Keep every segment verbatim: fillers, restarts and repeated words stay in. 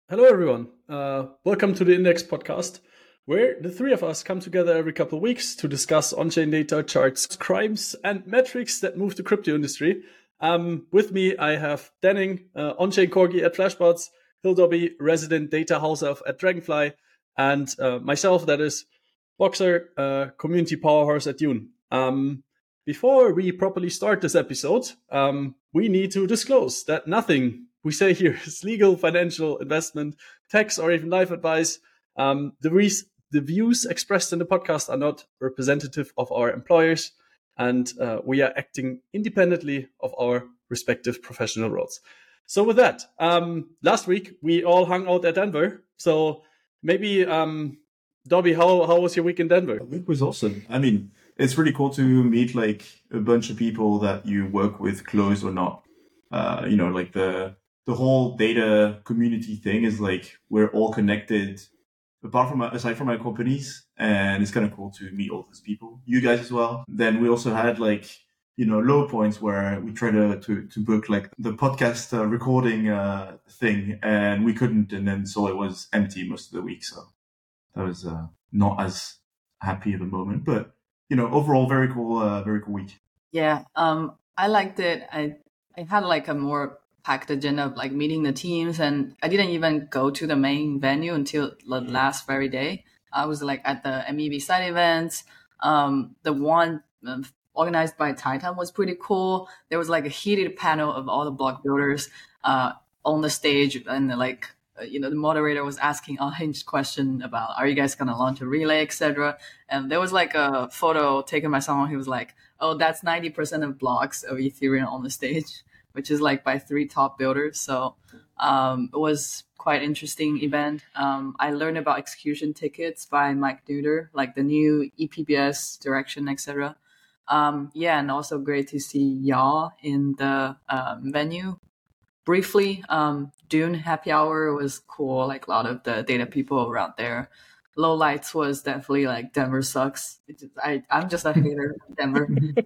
Hello, everyone. Uh, welcome to the Index podcast, where the three of us come together every couple of weeks to discuss on-chain data, charts, crimes, and metrics that move the crypto industry. Um, with me, I have Denning, uh, on-chain corgi at Flashbots, Hildobby, resident data house elf at Dragonfly, and uh, myself, that is Boxer, uh, community powerhouse at Dune. Um, before we properly start this episode, um, we need to disclose that nothing we say here is legal, financial, investment, tax, or even life advice. Um, the, re- the views expressed in the podcast are not representative of our employers, and uh, we are acting independently of our respective professional roles. So with that, um, last week we all hung out at Denver. So maybe, um, Dobby, how, how was your week in Denver? The week was awesome. I mean, it's really cool to meet like a bunch of people that you work with, close or not. Uh, you know, like the the whole data community thing is like we're all connected, apart from aside from our companies, and it's kind of cool to meet all those people. You guys as well. Then we also had like you know low points where we tried to to, to book like the podcast uh, recording uh, thing, and we couldn't, and then so it was empty most of the week. So that was uh, not as happy of a moment, but you know overall very cool, uh, very cool week. Yeah, um, I liked it. I I had like a more packed agenda of like meeting the teams, and I didn't even go to the main venue until the last very day. I was like at the M E B side events. Um, the one uh, organized by Titan was pretty cool. There was like a heated panel of all the block builders uh, on the stage, and like uh, you know the moderator was asking unhinged question about are you guys gonna launch a relay, et cetera. And there was like a photo taken by someone who was like, "Oh, that's ninety percent of blocks of Ethereum on the stage," which is like by three top builders. So um, it was quite interesting event. Um, I learned about execution tickets by Mike Nutter, like the new E P B S direction, et cetera. Um, yeah, and also great to see y'all in the um, venue. Briefly, um, Dune Happy Hour was cool. Like a lot of the data people around there. Low lights was definitely like Denver sucks. It just, I I'm just a hater of Denver.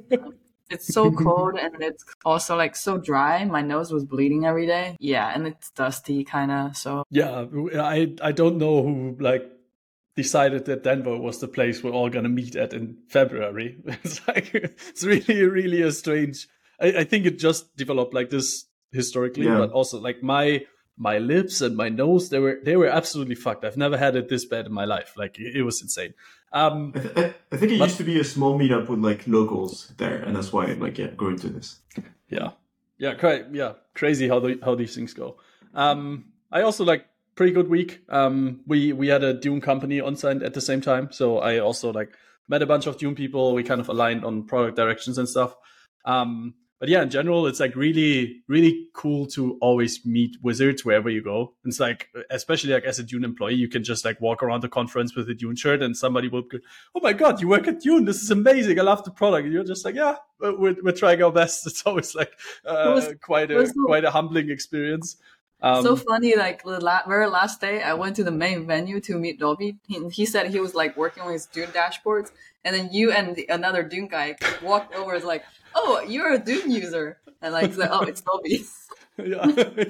It's so cold, and it's also like so dry. My nose was bleeding every day. Yeah, and it's dusty kind of. So yeah, I I don't know who like decided that Denver was the place we're all gonna meet at in February. It's like it's really really a strange. I, I think it just developed like this historically, yeah. But also like my my lips and my nose they were they were absolutely fucked. I've never had it this bad in my life. Like it, it was insane. Um, I, th- I think it but, used to be a small meetup with like locals there, and that's why like yeah, going to this. Yeah, yeah, cra- yeah, crazy how the how these things go. Um, I also like pretty good week. Um, we we had a Dune company on site at the same time, so I also like met a bunch of Dune people. We kind of aligned on product directions and stuff. Um, But yeah, in general, it's like really, really cool to always meet wizards wherever you go. It's like, especially like as a Dune employee, you can just like walk around the conference with a Dune shirt and somebody will go, "Oh my God, you work at Dune. This is amazing. I love the product." And you're just like, yeah, we're, we're trying our best. It's always like uh, it was, quite a, so, quite a humbling experience. Um, so funny, like the la- very last day, I went to the main venue to meet Dobby. He, he said he was like working on his Dune dashboards. And then you and the, another Dune guy walked over and like, "Oh, you're a Dune user." And like, like "Oh, it's Dobby." yeah,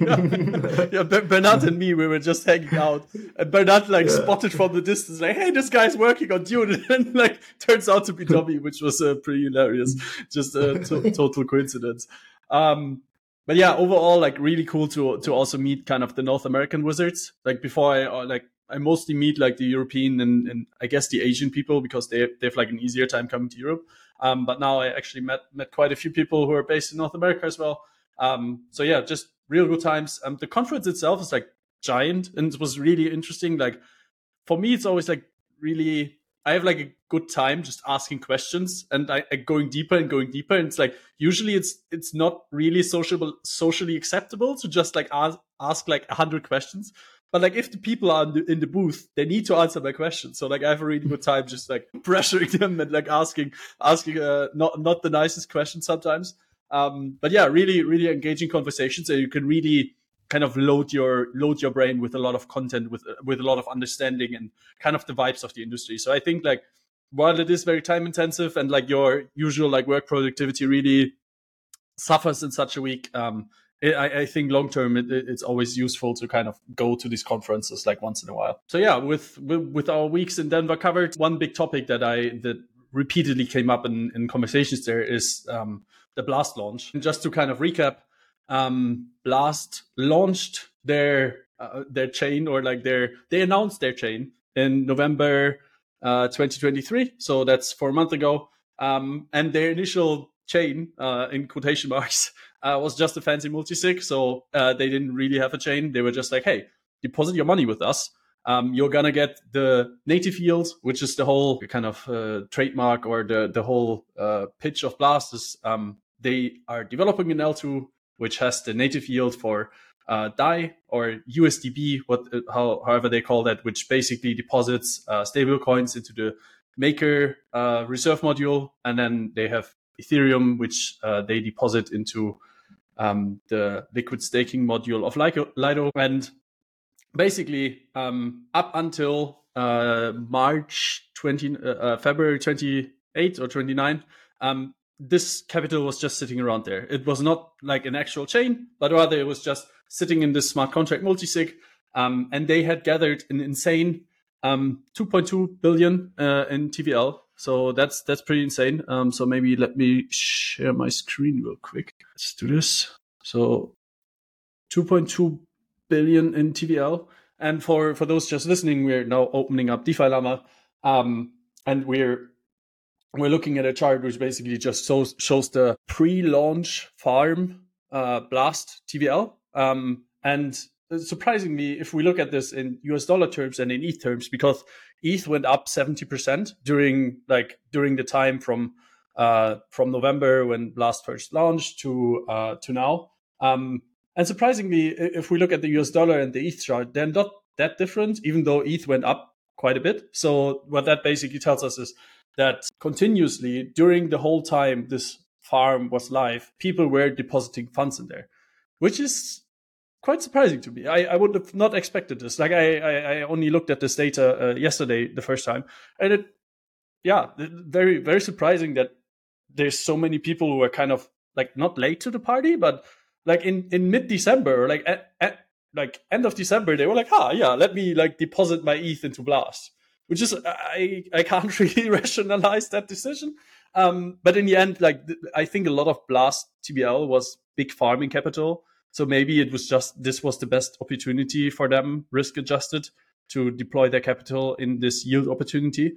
yeah. yeah. Bernard and me, we were just hanging out, and Bernard like yeah. spotted from the distance, like, "Hey, this guy's working on Dune," and like turns out to be Dobby, which was uh, pretty hilarious. Just a to- total coincidence. Um, but yeah, overall, like really cool to to also meet kind of the North American wizards. Like before, I uh, like. I mostly meet like the European and, and I guess the Asian people because they they have like an easier time coming to Europe. Um, but now I actually met met quite a few people who are based in North America as well. Um, so yeah, just real good times. Um, the conference itself is like giant and it was really interesting. Like for me, it's always like really I have like a good time just asking questions and I, I going deeper and going deeper. And it's like usually it's it's not really sociable socially acceptable to just like ask ask like a hundred questions. But like if the people are in the, in the booth, they need to answer my questions. So like I have a really good time just like pressuring them and like asking asking uh, not not the nicest questions sometimes. Um, but yeah, really really engaging conversations, so you can really kind of load your load your brain with a lot of content, with with a lot of understanding and kind of the vibes of the industry. So I think like while it is very time intensive and like your usual like work productivity really suffers in such a week, um, I, I think long term it, it's always useful to kind of go to these conferences like once in a while. So yeah, with with, with our weeks in Denver covered, one big topic that I that repeatedly came up in, in conversations there is um, the Blast launch. And just to kind of recap, um, Blast launched their uh, their chain, or like their they announced their chain in November uh, twenty twenty-three. So that's four months ago. Um, and their initial chain, uh, in quotation marks, uh, was just a fancy multisig. So uh, they didn't really have a chain. They were just like, hey, deposit your money with us. Um, you're going to get the native yield, which is the whole kind of uh, trademark, or the, the whole uh, pitch of Blast is um, they are developing an L two, which has the native yield for uh, D A I or U S D B, what, how, however they call that, which basically deposits uh, stable coins into the Maker uh, reserve module. And then they have Ethereum, which uh, they deposit into um, the liquid staking module of Lido. And basically, um, up until uh, March twentieth, uh, uh, February twenty-eighth or twenty-ninth, um, this capital was just sitting around there. It was not like an actual chain, but rather it was just sitting in this smart contract multisig. Um, and they had gathered an insane um, two point two billion uh, in T V L. So that's that's pretty insane. Um, so maybe let me share my screen real quick. Let's do this. So two point two billion in T V L. And for, for those just listening, we're now opening up DeFi Llama, um, and we're we're looking at a chart which basically just shows shows the pre-launch farm uh, Blast T V L. Um, and surprisingly, if we look at this in U S dollar terms and in E T H terms, because E T H went up seventy percent during like during the time from uh, from November when Blast first launched to uh, to now. Um, And surprisingly, if we look at the U S dollar and the E T H chart, they're not that different, even though E T H went up quite a bit. So what that basically tells us is that continuously during the whole time this farm was live, people were depositing funds in there, which is quite surprising to me. I, I would have not expected this. Like I, I, I only looked at this data uh, yesterday, the first time, and it, yeah, very, very surprising that there's so many people who are kind of like not late to the party, but like in, in mid-December, or like at, at like end of December, they were like, ah, yeah, let me like deposit my E T H into Blast, which is, I, I can't really rationalize that decision. Um, but in the end, like th- I think a lot of Blast T B L was big farming capital. So maybe it was just, this was the best opportunity for them, risk adjusted, to deploy their capital in this yield opportunity.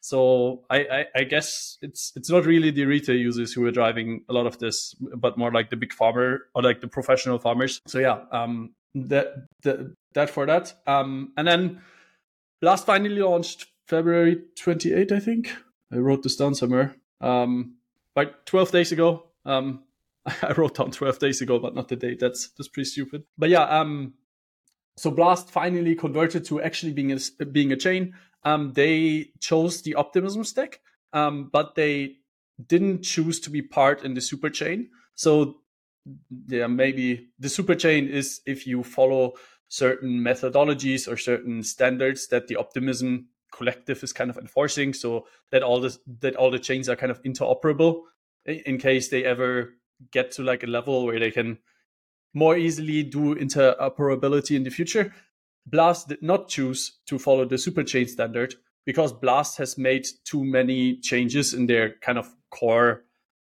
So I, I, I guess it's it's not really the retail users who are driving a lot of this, but more like the big farmer or like the professional farmers. So yeah, um, that that, that for that. Um, and then Blast finally launched February twenty-eighth, I think. I wrote this down somewhere. Um, like twelve days ago. Um, I wrote down twelve days ago, but not the date. That's that's pretty stupid. But yeah, um, so Blast finally converted to actually being a, being a chain. Um, they chose the Optimism stack, um, but they didn't choose to be part in the super chain. So yeah, maybe the super chain is if you follow certain methodologies or certain standards that the Optimism collective is kind of enforcing, so that all this that all the chains are kind of interoperable in case they ever get to like a level where they can more easily do interoperability in the future. Blast did not choose to follow the superchain standard because Blast has made too many changes in their kind of core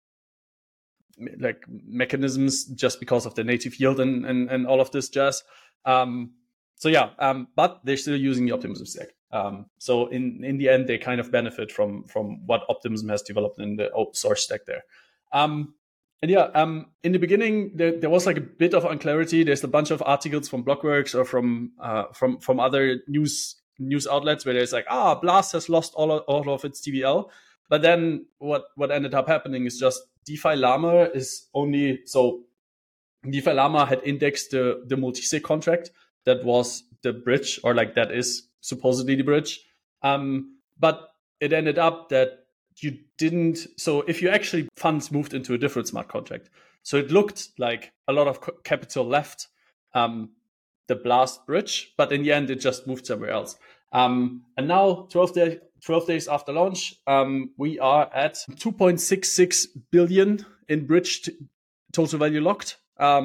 like mechanisms just because of the native yield and, and, and all of this jazz. Um, so yeah, um, but they're still using the Optimism stack. Um, so in, in the end, they kind of benefit from, from what Optimism has developed in the open source stack there. Um, And yeah, um, in the beginning, there, there was like a bit of unclarity. There's a bunch of articles from Blockworks or from uh, from from other news news outlets where there's like, ah, Blast has lost all of, all of its T V L. But then what, what ended up happening is just DeFi Llama is only, so DeFi Llama had indexed the, the multi-sig contract that was the bridge, or like that is supposedly the bridge. Um, but it ended up that you didn't, so if you actually funds moved into a different smart contract, so it looked like a lot of capital left um, the Blast bridge, but in the end it just moved somewhere else. Um, and now twelve, day, twelve days after launch, um, we are at two point six six billion in bridge t- total value locked. Um,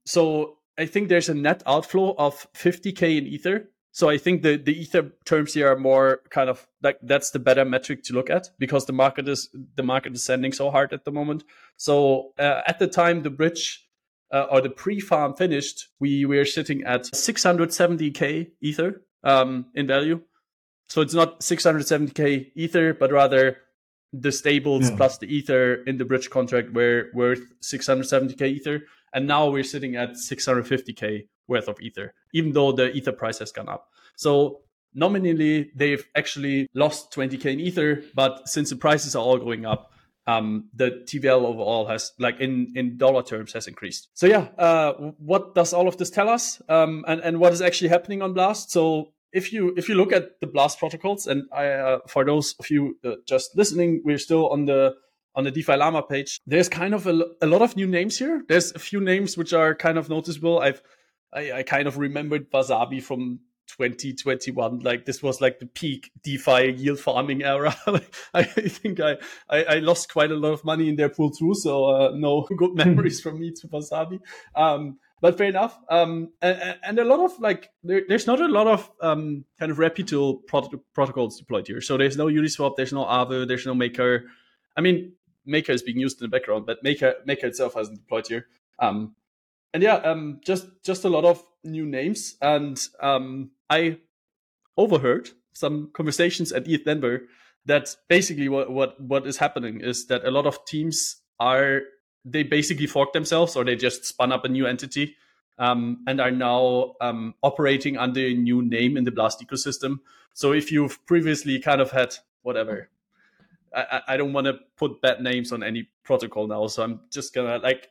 so I think there's a net outflow of fifty K in Ether. So I think the, the Ether terms here are more kind of like, that's the better metric to look at, because the market is the market is sending so hard at the moment. So uh, at the time the bridge uh, or the pre-farm finished, we were sitting at six hundred seventy K Ether um, in value. So it's not six hundred seventy K Ether, but rather the stables yeah. plus the Ether in the bridge contract were worth six hundred seventy K Ether. And now we're sitting at six hundred fifty K worth of Ether, even though the Ether price has gone up. So nominally, they've actually lost twenty K in Ether, but since the prices are all going up, um, the T V L overall has, like in, in dollar terms, has increased. So yeah, uh, what does all of this tell us? Um, and, and what is actually happening on Blast? So if you if you look at the Blast protocols, and I, uh, for those of you uh, just listening, we're still on the on the DeFi Llama page. There's kind of a, a lot of new names here. There's a few names which are kind of noticeable. I've I, I kind of remembered Wasabi from twenty twenty-one. Like this was like the peak DeFi yield farming era. I think I, I I lost quite a lot of money in their pool too. So uh, no good memories from me to Wasabi. Um, But fair enough. Um, and, and a lot of like, there, there's not a lot of um, kind of reputable prot- protocols deployed here. So there's no Uniswap, there's no Aave, there's no Maker. I mean, Maker is being used in the background, but Maker Maker itself hasn't deployed here. Um, and yeah, um, just just a lot of new names. And um, I overheard some conversations at E T H Denver that basically what, what what is happening is that a lot of teams are, they basically forked themselves, or they just spun up a new entity um, and are now um, operating under a new name in the Blast ecosystem. So if you've previously kind of had whatever, I, I don't want to put bad names on any protocol now, so I'm just gonna like,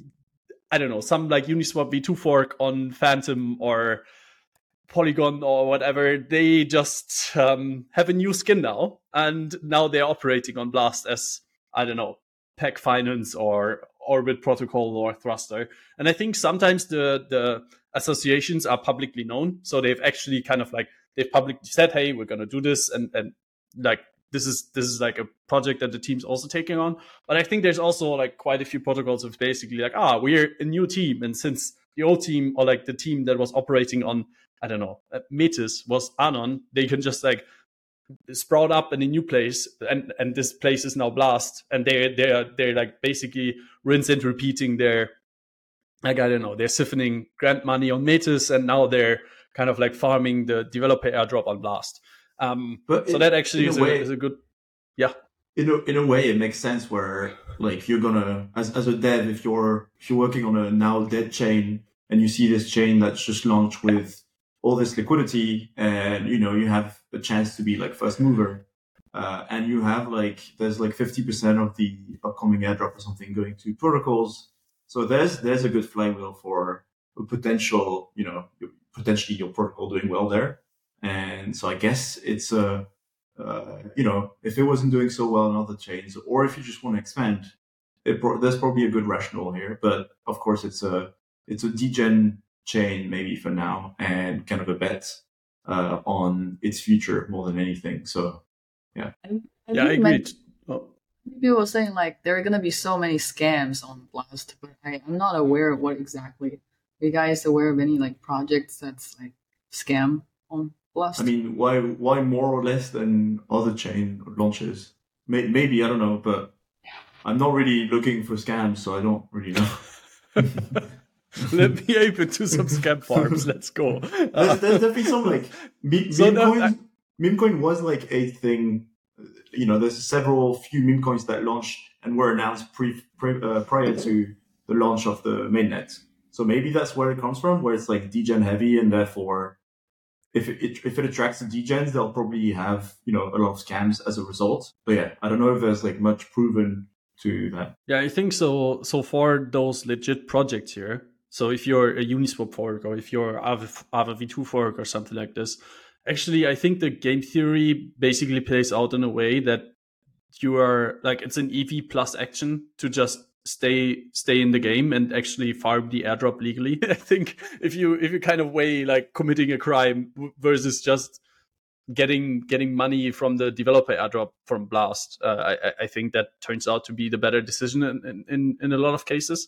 I don't know, some like Uniswap V two fork on Phantom or Polygon or whatever, they just um, have a new skin now, and now they're operating on Blast as, I don't know, Peg Finance or Orbit Protocol or Thruster. And I think sometimes the the associations are publicly known, so they've actually kind of like, they've publicly said, hey, we're going to do this, and and like this is this is like a project that the team's also taking on. But I think there's also like quite a few protocols of basically like, ah, we're a new team, and since the old team or like the team that was operating on, I don't know, Metis was Anon, they can just like sprout up in a new place, and and this place is now Blast, and they they are they're like basically rinse and repeating their, like, I don't know, they're siphoning grant money on Metis, and now they're kind of like farming the developer airdrop on Blast. Um, but so in, that actually is a, way, is a good, yeah. In a, in a way, it makes sense where like you're gonna, as as a dev, if you're if you're working on a now dead chain and you see this chain that's just launched with all this liquidity, and you know you have a chance to be like first mover, uh, and you have like there's like fifty percent of the upcoming airdrop or something going to protocols. So there's there's a good flywheel for a potential, you know, potentially your protocol doing well there. And so I guess it's a, uh, you know, if it wasn't doing so well in other chains, or if you just want to expand, it pro- there's probably a good rationale here. But of course, it's a it's a degen chain maybe for now, and kind of a bet uh, on its future more than anything. So yeah, I, I yeah, I agree. Oh. People were saying like there are gonna be so many scams on Blast, but I, I'm not aware of what exactly. Are you guys aware of any like projects that's like scam on Blast? I mean, why why more or less than other chain launches? May, maybe I don't know, but I'm not really looking for scams, so I don't really know. Let me open to some scam farms. Let's go. There's, there's definitely some like meme, so meme no, coins. I... Meme coin was like a thing. You know, there's several few meme coins that launched and were announced pre, pre uh, prior to the launch of the mainnet. So maybe that's where it comes from, where it's like degen heavy, and therefore, if it if it attracts the degens, they'll probably have, you know, a lot of scams as a result. But yeah, I don't know if there's like much proven to that. Yeah, I think so. So for those legit projects here, so if you're a Uniswap fork, or if you're Aave V two fork or something like this, actually, I think the game theory basically plays out in a way that you are like, it's an E V plus action to just stay stay in the game and actually farm the airdrop legally. I think if you if you kind of weigh like committing a crime versus just getting getting money from the developer airdrop from Blast, uh, I, I think that turns out to be the better decision in in, in a lot of cases.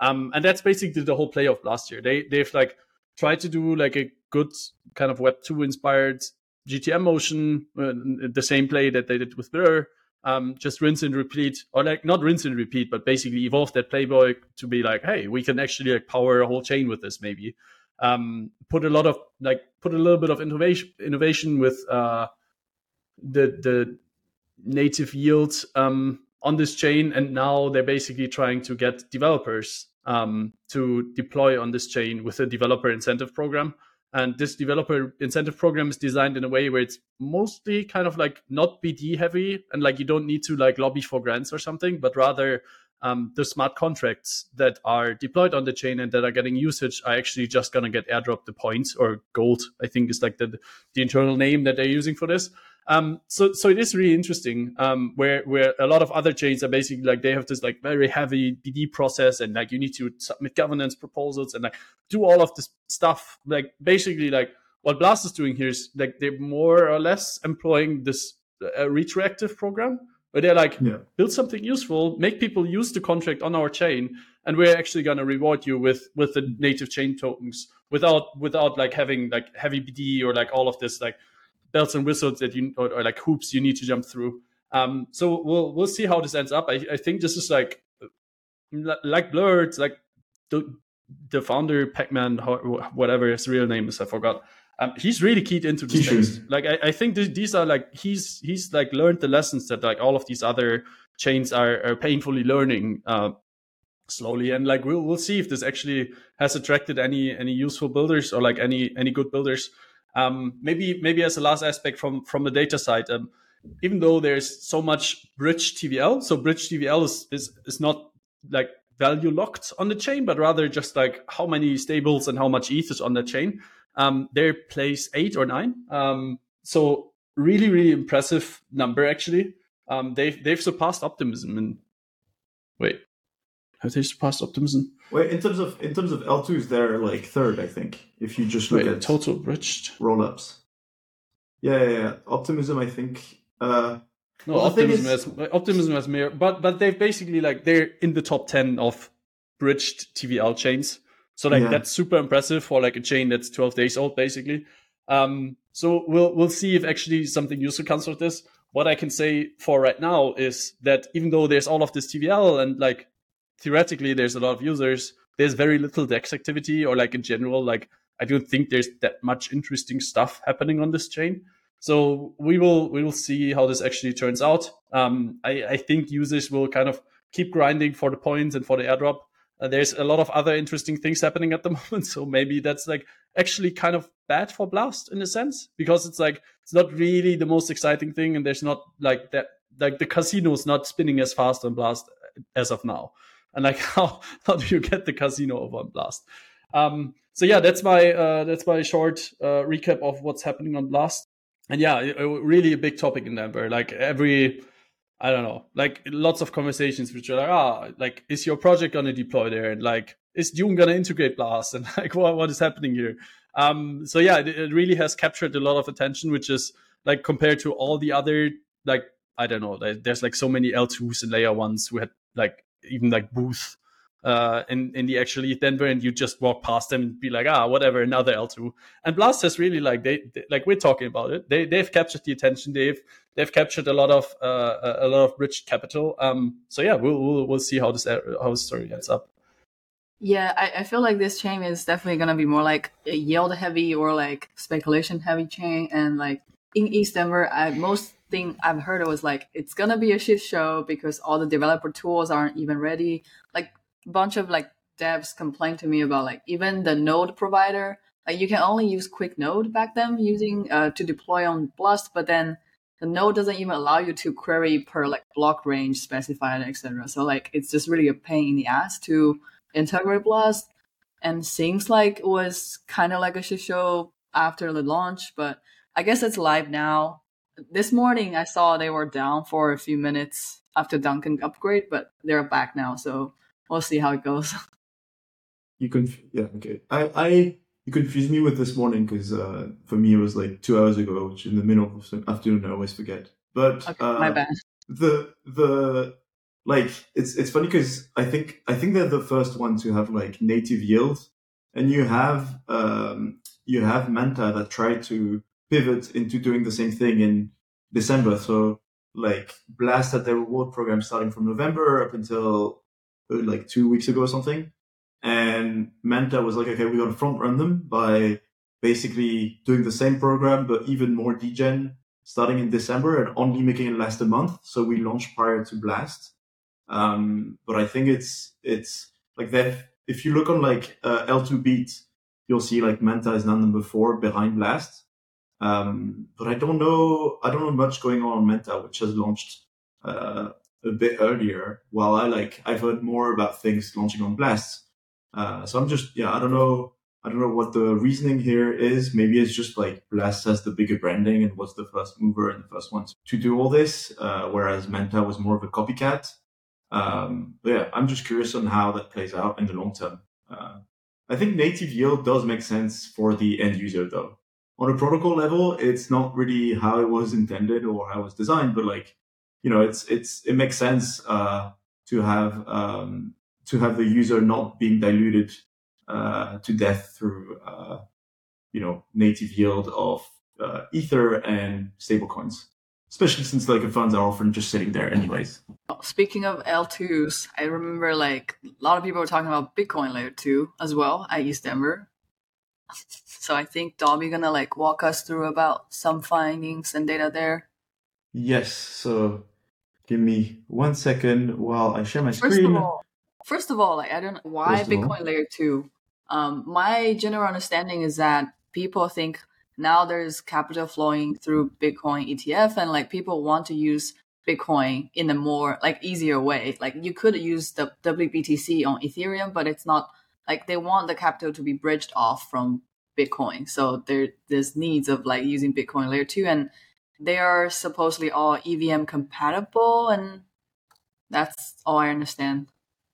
Um, and that's basically the whole play of last year. They they've like tried to do like a good kind of Web two inspired G T M motion, uh, the same play that they did with Blur. Um, just rinse and repeat, or like not rinse and repeat, but basically evolve that playboy to be like, hey, we can actually like power a whole chain with this. Maybe um, put a lot of like put a little bit of innovation innovation with uh, the the native yield um, on this chain, and now they're basically trying to get developers um, to deploy on this chain with a developer incentive program. And this developer incentive program is designed in a way where it's mostly kind of like not B D heavy, and like you don't need to like lobby for grants or something, but rather um, the smart contracts that are deployed on the chain and that are getting usage are actually just going to get airdropped the points, or gold, I think is like the, the internal name that they're using for this. Um, so, so it is really interesting, um, where, where a lot of other chains are basically like, they have this like very heavy B D process, and like you need to submit governance proposals and like do all of this stuff. Like basically like what Blast is doing here is like, they're more or less employing this uh, retroactive program where they're like, yeah. build something useful, make people use the contract on our chain, and we're actually going to reward you with, with the native chain tokens without, without like having like heavy B D or like all of this, like belts and whistles that you or, or like hoops you need to jump through. Um, so we'll we'll see how this ends up. I, I think this is like like Blur. It's like the the founder Pac-Man, whatever his real name is, I forgot. Um, he's really keyed into this space. Like I, I think th- these are like he's he's like learned the lessons that like all of these other chains are, are painfully learning uh, slowly. And like we'll we'll see if this actually has attracted any any useful builders or like any any good builders. Um, maybe maybe as a last aspect from, from the data side, um, even though there's so much bridge T V L, so bridge T V L is, is, is not like value locked on the chain, but rather just like how many stables and how much E T H is on the chain. Um, they're place eight or nine. Um, so really, really impressive number, actually. Um, they've, they've surpassed Optimism. And wait, have they surpassed Optimism? Wait, in terms of in terms of L twos, they're like third, I think. If you just look Wait, at total bridged roll-ups. Yeah, yeah, yeah. Optimism, I think. Uh, no, well, Optimism is... has Optimism has more, but but they've basically like they're in the top ten of bridged T V L chains. So like yeah. that's super impressive for like a chain that's twelve days old, basically. Um, so we'll we'll see if actually something useful comes with this. What I can say for right now is that even though there's all of this T V L and like theoretically there's a lot of users, there's very little DEX activity, or like in general, like I don't think there's that much interesting stuff happening on this chain. So we will we will see how this actually turns out. Um, I, I think users will kind of keep grinding for the points and for the airdrop. Uh, there's a lot of other interesting things happening at the moment, so maybe that's like actually kind of bad for Blast in a sense, because it's like it's not really the most exciting thing, and there's not like that like the casino is not spinning as fast on Blast as of now. And like how how do you get the casino over on Blast? Um, so yeah, that's my uh, that's my short uh, recap of what's happening on Blast. And yeah, it, it, really a big topic in Denver. Like every, I don't know, like lots of conversations which are like, ah, like is your project gonna deploy there? And like, is Dune gonna integrate Blast? And like, what what is happening here? Um, so yeah, it, it really has captured a lot of attention, which is like compared to all the other like I don't know, there's like so many L twos and layer ones who had like even like booth uh, in, in the actual E T H Denver, and you just walk past them and be like, ah, whatever, another L two. And Blast has really like, they, they like we're talking about it. They, they've captured the attention. They've, they've captured a lot of, uh, a lot of rich capital. Um, so yeah, we'll, we'll, we'll see how this, how this story ends up. Yeah, I, I feel like this chain is definitely going to be more like a yield heavy or like speculation heavy chain. And like in East Denver, I, most thing I've heard was like, it's going to be a shit show because all the developer tools aren't even ready. Like a bunch of like devs complained to me about like even the node provider, like you can only use Quick Node back then using uh, to deploy on Blast, but then the node doesn't even allow you to query per like block range specified, et cetera. So like, it's just really a pain in the ass to integrate Blast, and seems like it was kind of like a shit show after the launch, but I guess it's live now. This morning I saw they were down for a few minutes after Duncan upgrade, but they're back now, so we'll see how it goes. You conf- yeah, okay. I, I you confused me with this morning because uh, for me it was like two hours ago, which in the middle of the afternoon I always forget. But okay, uh, my bad. The the like it's it's funny because I think I think they're the first one to have like native yield, and you have um, you have Manta that tried to pivot into doing the same thing in December. So like Blast had their reward program starting from November up until uh, like two weeks ago or something, and Manta was like, okay, we got to front run them by basically doing the same program but even more degen starting in December and only making it last a month. So we launched prior to Blast. Um, but I think it's it's like that. If you look on like uh, L two Beat, you'll see like Manta is now number four behind Blast. Um, but I don't know. I don't know much going on on Manta, which has launched uh, a bit earlier. While I like, I've heard more about things launching on Blast. Uh, so I'm just yeah. I don't know. I don't know what the reasoning here is. Maybe it's just like Blast has the bigger branding and was the first mover and the first one to do all this, uh, whereas Manta was more of a copycat. Um, but yeah, I'm just curious on how that plays out in the long term. Uh, I think native yield does make sense for the end user though. On a protocol level, it's not really how it was intended or how it was designed, but like, you know, it's, it's, it makes sense, uh, to have, um, to have the user not being diluted, uh, to death through, uh, you know, native yield of, uh, Ether and stablecoins. Especially since like the funds are often just sitting there anyways. Speaking of L twos, I remember like a lot of people were talking about Bitcoin layer two as well at ETHDenver. So I think Dobby gonna like walk us through about some findings and data there. Yes. So give me one second while I share my First screen. of all, first of all, like I don't know why First of Bitcoin all. layer two. Um, my general understanding is that people think now there's capital flowing through Bitcoin E T F and like people want to use Bitcoin in a more like easier way. Like you could use the W B T C on Ethereum, but it's not like they want the capital to be bridged off from Bitcoin. So there there's needs of like using Bitcoin layer two, and they are supposedly all E V M compatible, and that's all I understand.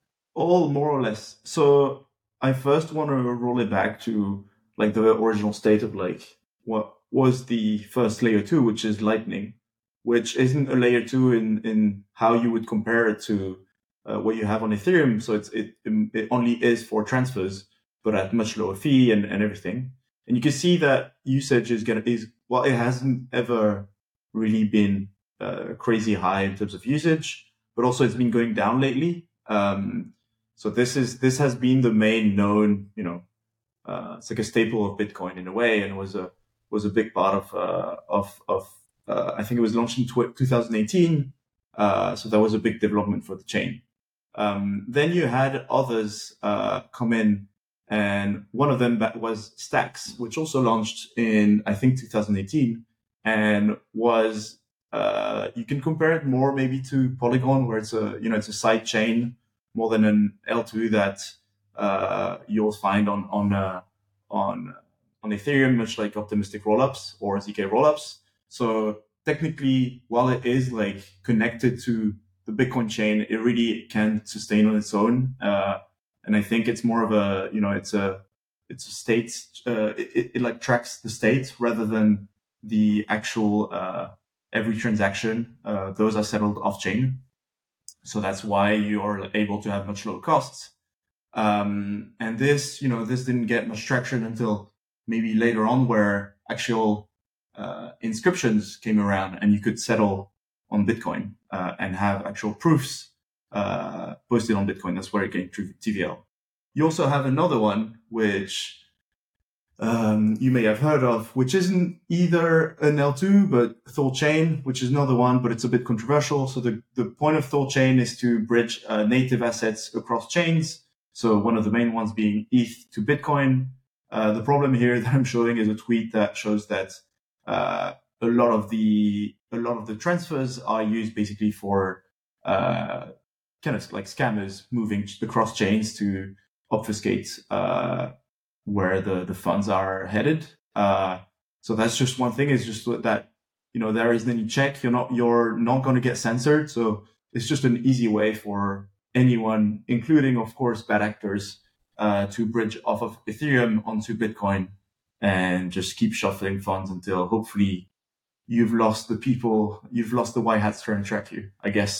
All more or less. So I first want to roll it back to like the original state of like what was the first layer two, which is Lightning, which isn't a layer two in, in how you would compare it to uh, what you have on Ethereum. So it's, it, it only is for transfers, but at much lower fee and, and everything. And you can see that usage is going to, is, well, it hasn't ever really been uh, crazy high in terms of usage, but also it's been going down lately. Um, so this is, this has been the main known, you know, uh, it's like a staple of Bitcoin in a way, and was a, was a big part of, uh, of, of, uh, I think it was launched in tw- twenty eighteen. Uh, so that was a big development for the chain. Um, then you had others, uh, come in, and one of them was Stacks, which also launched in, I think, two thousand eighteen, and was, uh, you can compare it more maybe to Polygon, where it's a, you know, it's a side chain more than an L two that, uh, you'll find on, on, uh, on, on Ethereum, much like optimistic rollups or Z K rollups. So technically, while it is like connected to the Bitcoin chain, it really can sustain on its own. Uh, and I think it's more of a, you know, it's a, it's a state, uh, it, it like tracks the state rather than the actual, uh, every transaction. Uh, those are settled off chain. So that's why you're able to have much lower costs. Um, and this, you know, this didn't get much traction until maybe later on, where actual uh, inscriptions came around and you could settle on Bitcoin uh, and have actual proofs uh, posted on Bitcoin. That's where it came through T V L. You also have another one, which um, you may have heard of, which isn't either an L two, but ThorChain, which is another one, but it's a bit controversial. So the, the point of ThorChain is to bridge uh, native assets across chains. So one of the main ones being E T H to Bitcoin. Uh, the problem here that I'm showing is a tweet that shows that uh, a lot of the a lot of the transfers are used basically for uh, kind of like scammers moving across chains to obfuscate uh, where the, the funds are headed. Uh, so that's just one thing. Is just that, you know, there isn't any check. You're not you're not going to get censored. So it's just an easy way for anyone, including, of course, bad actors, uh, to bridge off of Ethereum onto Bitcoin and just keep shuffling funds until hopefully you've lost the people, you've lost the white hats trying to track you, I guess.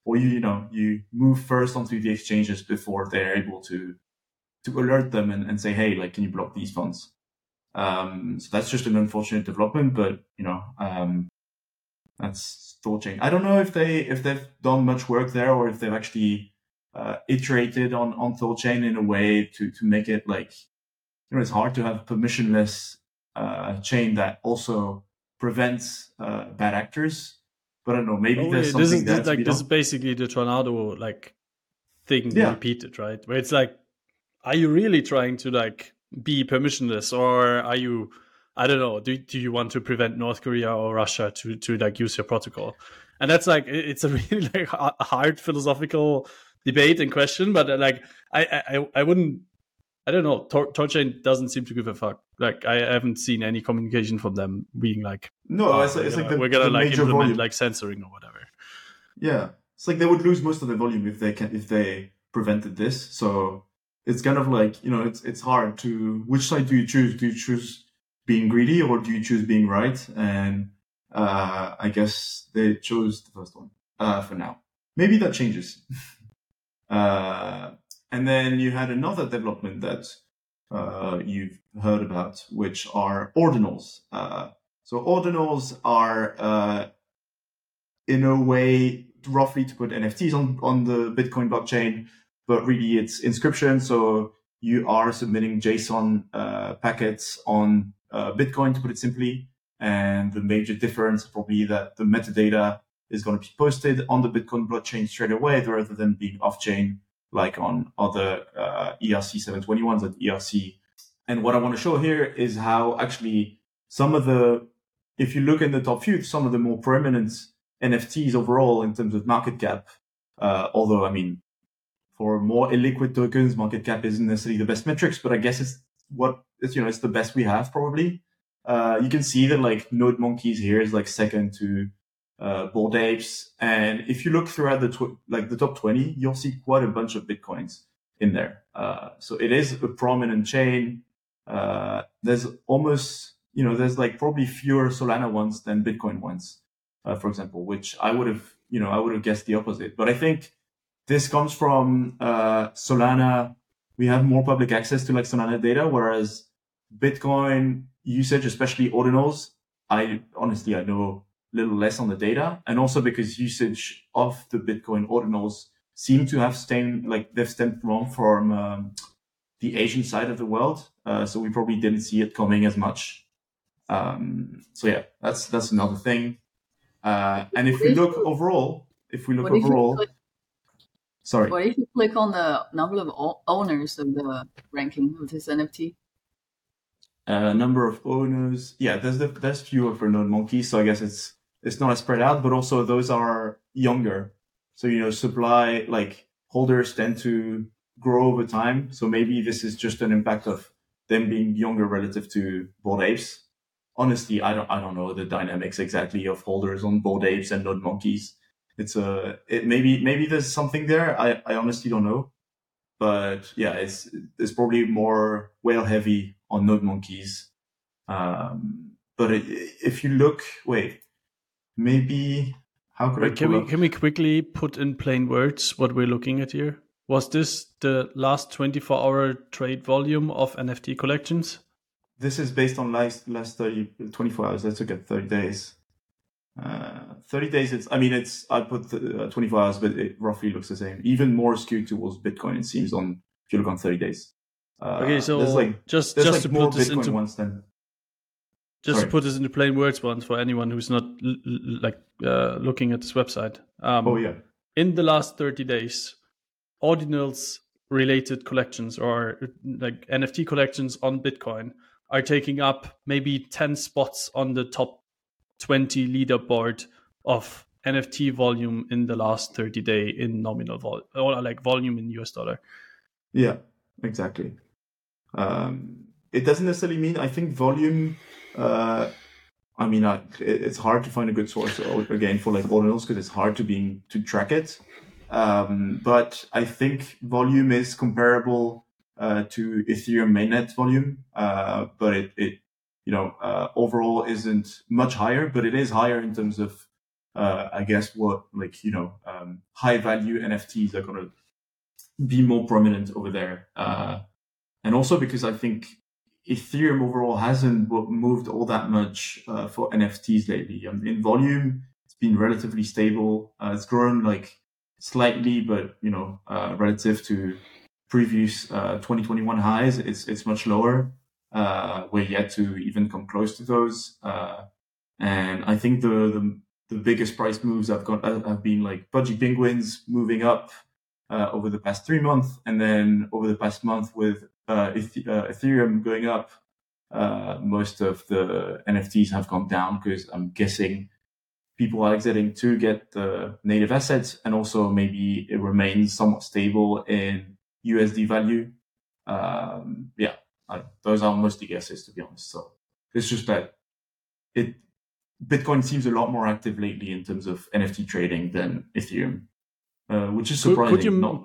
or you, you know, you move first onto the exchanges before they're able to, to alert them and, and say, hey, like, can you block these funds? Um, so that's just an unfortunate development, but, you know, um, that's ThorChain. I don't know if they, if they've done much work there or if they've actually, uh, iterated on, on ThorChain in a way to, to make it like, you know, it's hard to have a permissionless, uh, chain that also prevents, uh, bad actors. But I don't know, maybe oh, there's wait, something this is there like to be this done. is basically the tornado like thing Yeah. repeated, right? Where it's like, are you really trying to like be permissionless, or are you, I don't know, do do you want to prevent North Korea or Russia to to like use your protocol? And that's like, it's a really like a hard philosophical debate and question, but like I I I wouldn't. I don't know. Tor- ThorChain doesn't seem to give a fuck. Like I haven't seen any communication from them being like, No, oh, it's, we're it's gonna, like the, we're gonna the like major implement volume. like censoring or whatever. Yeah, it's like they would lose most of the volume if they can if they prevented this. So it's kind of like, you know, it's it's hard to, which side do you choose? Do you choose being greedy or do you choose being right? And uh, I guess they chose the first one uh, for now. Maybe that changes. uh, and then you had another development that uh, you've heard about, which are ordinals. Uh, so ordinals are uh, in a way roughly to put N F Ts on, on the Bitcoin blockchain, but really it's inscription. So you are submitting JSON uh, packets on uh, Bitcoin, to put it simply. And the major difference is probably that the metadata is going to be posted on the Bitcoin blockchain straight away, rather than being off-chain like on other uh, E R C seven twenty-ones and E R C. And what I want to show here is how actually some of the, if you look in the top few, some of the more prominent N F Ts overall in terms of market cap, uh, although, I mean, for more illiquid tokens, market cap isn't necessarily the best metrics, but I guess it's what it's, you know, it's the best we have probably. Uh, you can see that like Node Monkeys here is like second to uh, Bored Apes. And if you look throughout the, tw- like the top twenty, you'll see quite a bunch of Bitcoins in there. Uh, so it is a prominent chain. Uh, there's almost, you know, there's like probably fewer Solana ones than Bitcoin ones. Uh, for example, which I would have, you know, I would have guessed the opposite. But I think this comes from uh, Solana. We have more public access to like Solana data, whereas Bitcoin usage, especially ordinals, I honestly, I know a little less on the data. And also because usage of the Bitcoin ordinals seem to have stemmed, like they've stemmed from, from um, the Asian side of the world. Uh, so we probably didn't see it coming as much. Um, so yeah, that's, that's another thing. Uh, and if we look overall, if we look What if you overall, click- sorry, What if you click on the number of o- owners of the ranking of this N F T? uh, number of owners, yeah, there's the, there's fewer for Node Monkeys, so I guess it's it's not as spread out, but also those are younger. So, you know, supply, like holders tend to grow over time. So maybe this is just an impact of them being younger relative to Bored Apes. Honestly, I don't I don't know the dynamics exactly of holders on Bored Apes and Node Monkeys. It's a it maybe maybe there's something there. I, I honestly don't know, but yeah, it's it's probably more whale heavy on Node Monkeys. Um, but it, if you look, wait, maybe how could Wait, I can pull we up? can we quickly put in plain words what we're looking at here? Was this the last twenty-four hour trade volume of N F T collections? This is based on last last thirty, twenty-four hours. Let's look at thirty days. Uh, thirty days. It's I mean it's I put uh, twenty-four hours, but it roughly looks the same. Even more skewed towards Bitcoin. It seems on if you look on thirty days. Uh, Okay, so there's like just there's just like to more put this Bitcoin into ones than just Sorry. to put this into plain words once for anyone who's not l- l- like uh, looking at this website. Um, oh yeah. in the last thirty days, ordinals related collections or like N F T collections on Bitcoin are taking up maybe ten spots on the top twenty leaderboard of N F T volume in the last thirty day in nominal vol or like volume in U S dollar. Yeah, exactly. Um, it doesn't necessarily mean, I think volume, uh, I mean, I, it, it's hard to find a good source again for like ordinals because it's hard to being to track it. Um, but I think volume is comparable uh, to Ethereum mainnet volume, uh, but it, it you know uh, overall isn't much higher, but it is higher in terms of uh, I guess what like you know um, high value N F Ts are going to be more prominent over there, uh, and also because I think Ethereum overall hasn't moved all that much uh, for N F Ts lately. Um, in volume, it's been relatively stable. Uh, it's grown like slightly, but you know, uh, relative to previous uh, twenty twenty-one highs, it's it's much lower. Uh, we're yet to even come close to those. Uh, and I think the, the the biggest price moves I've got have been like Pudgy Penguins moving up uh, over the past three months, and then over the past month with uh, Eth- uh, Ethereum going up, uh, most of the N F Ts have gone down because I'm guessing people are exiting to get the native assets, and also maybe it remains somewhat stable in U S D value. Um, yeah, I, those are mostly guesses, to be honest. So it's just that it Bitcoin seems a lot more active lately in terms of N F T trading than Ethereum, uh, which is surprising. Could, could you, Not,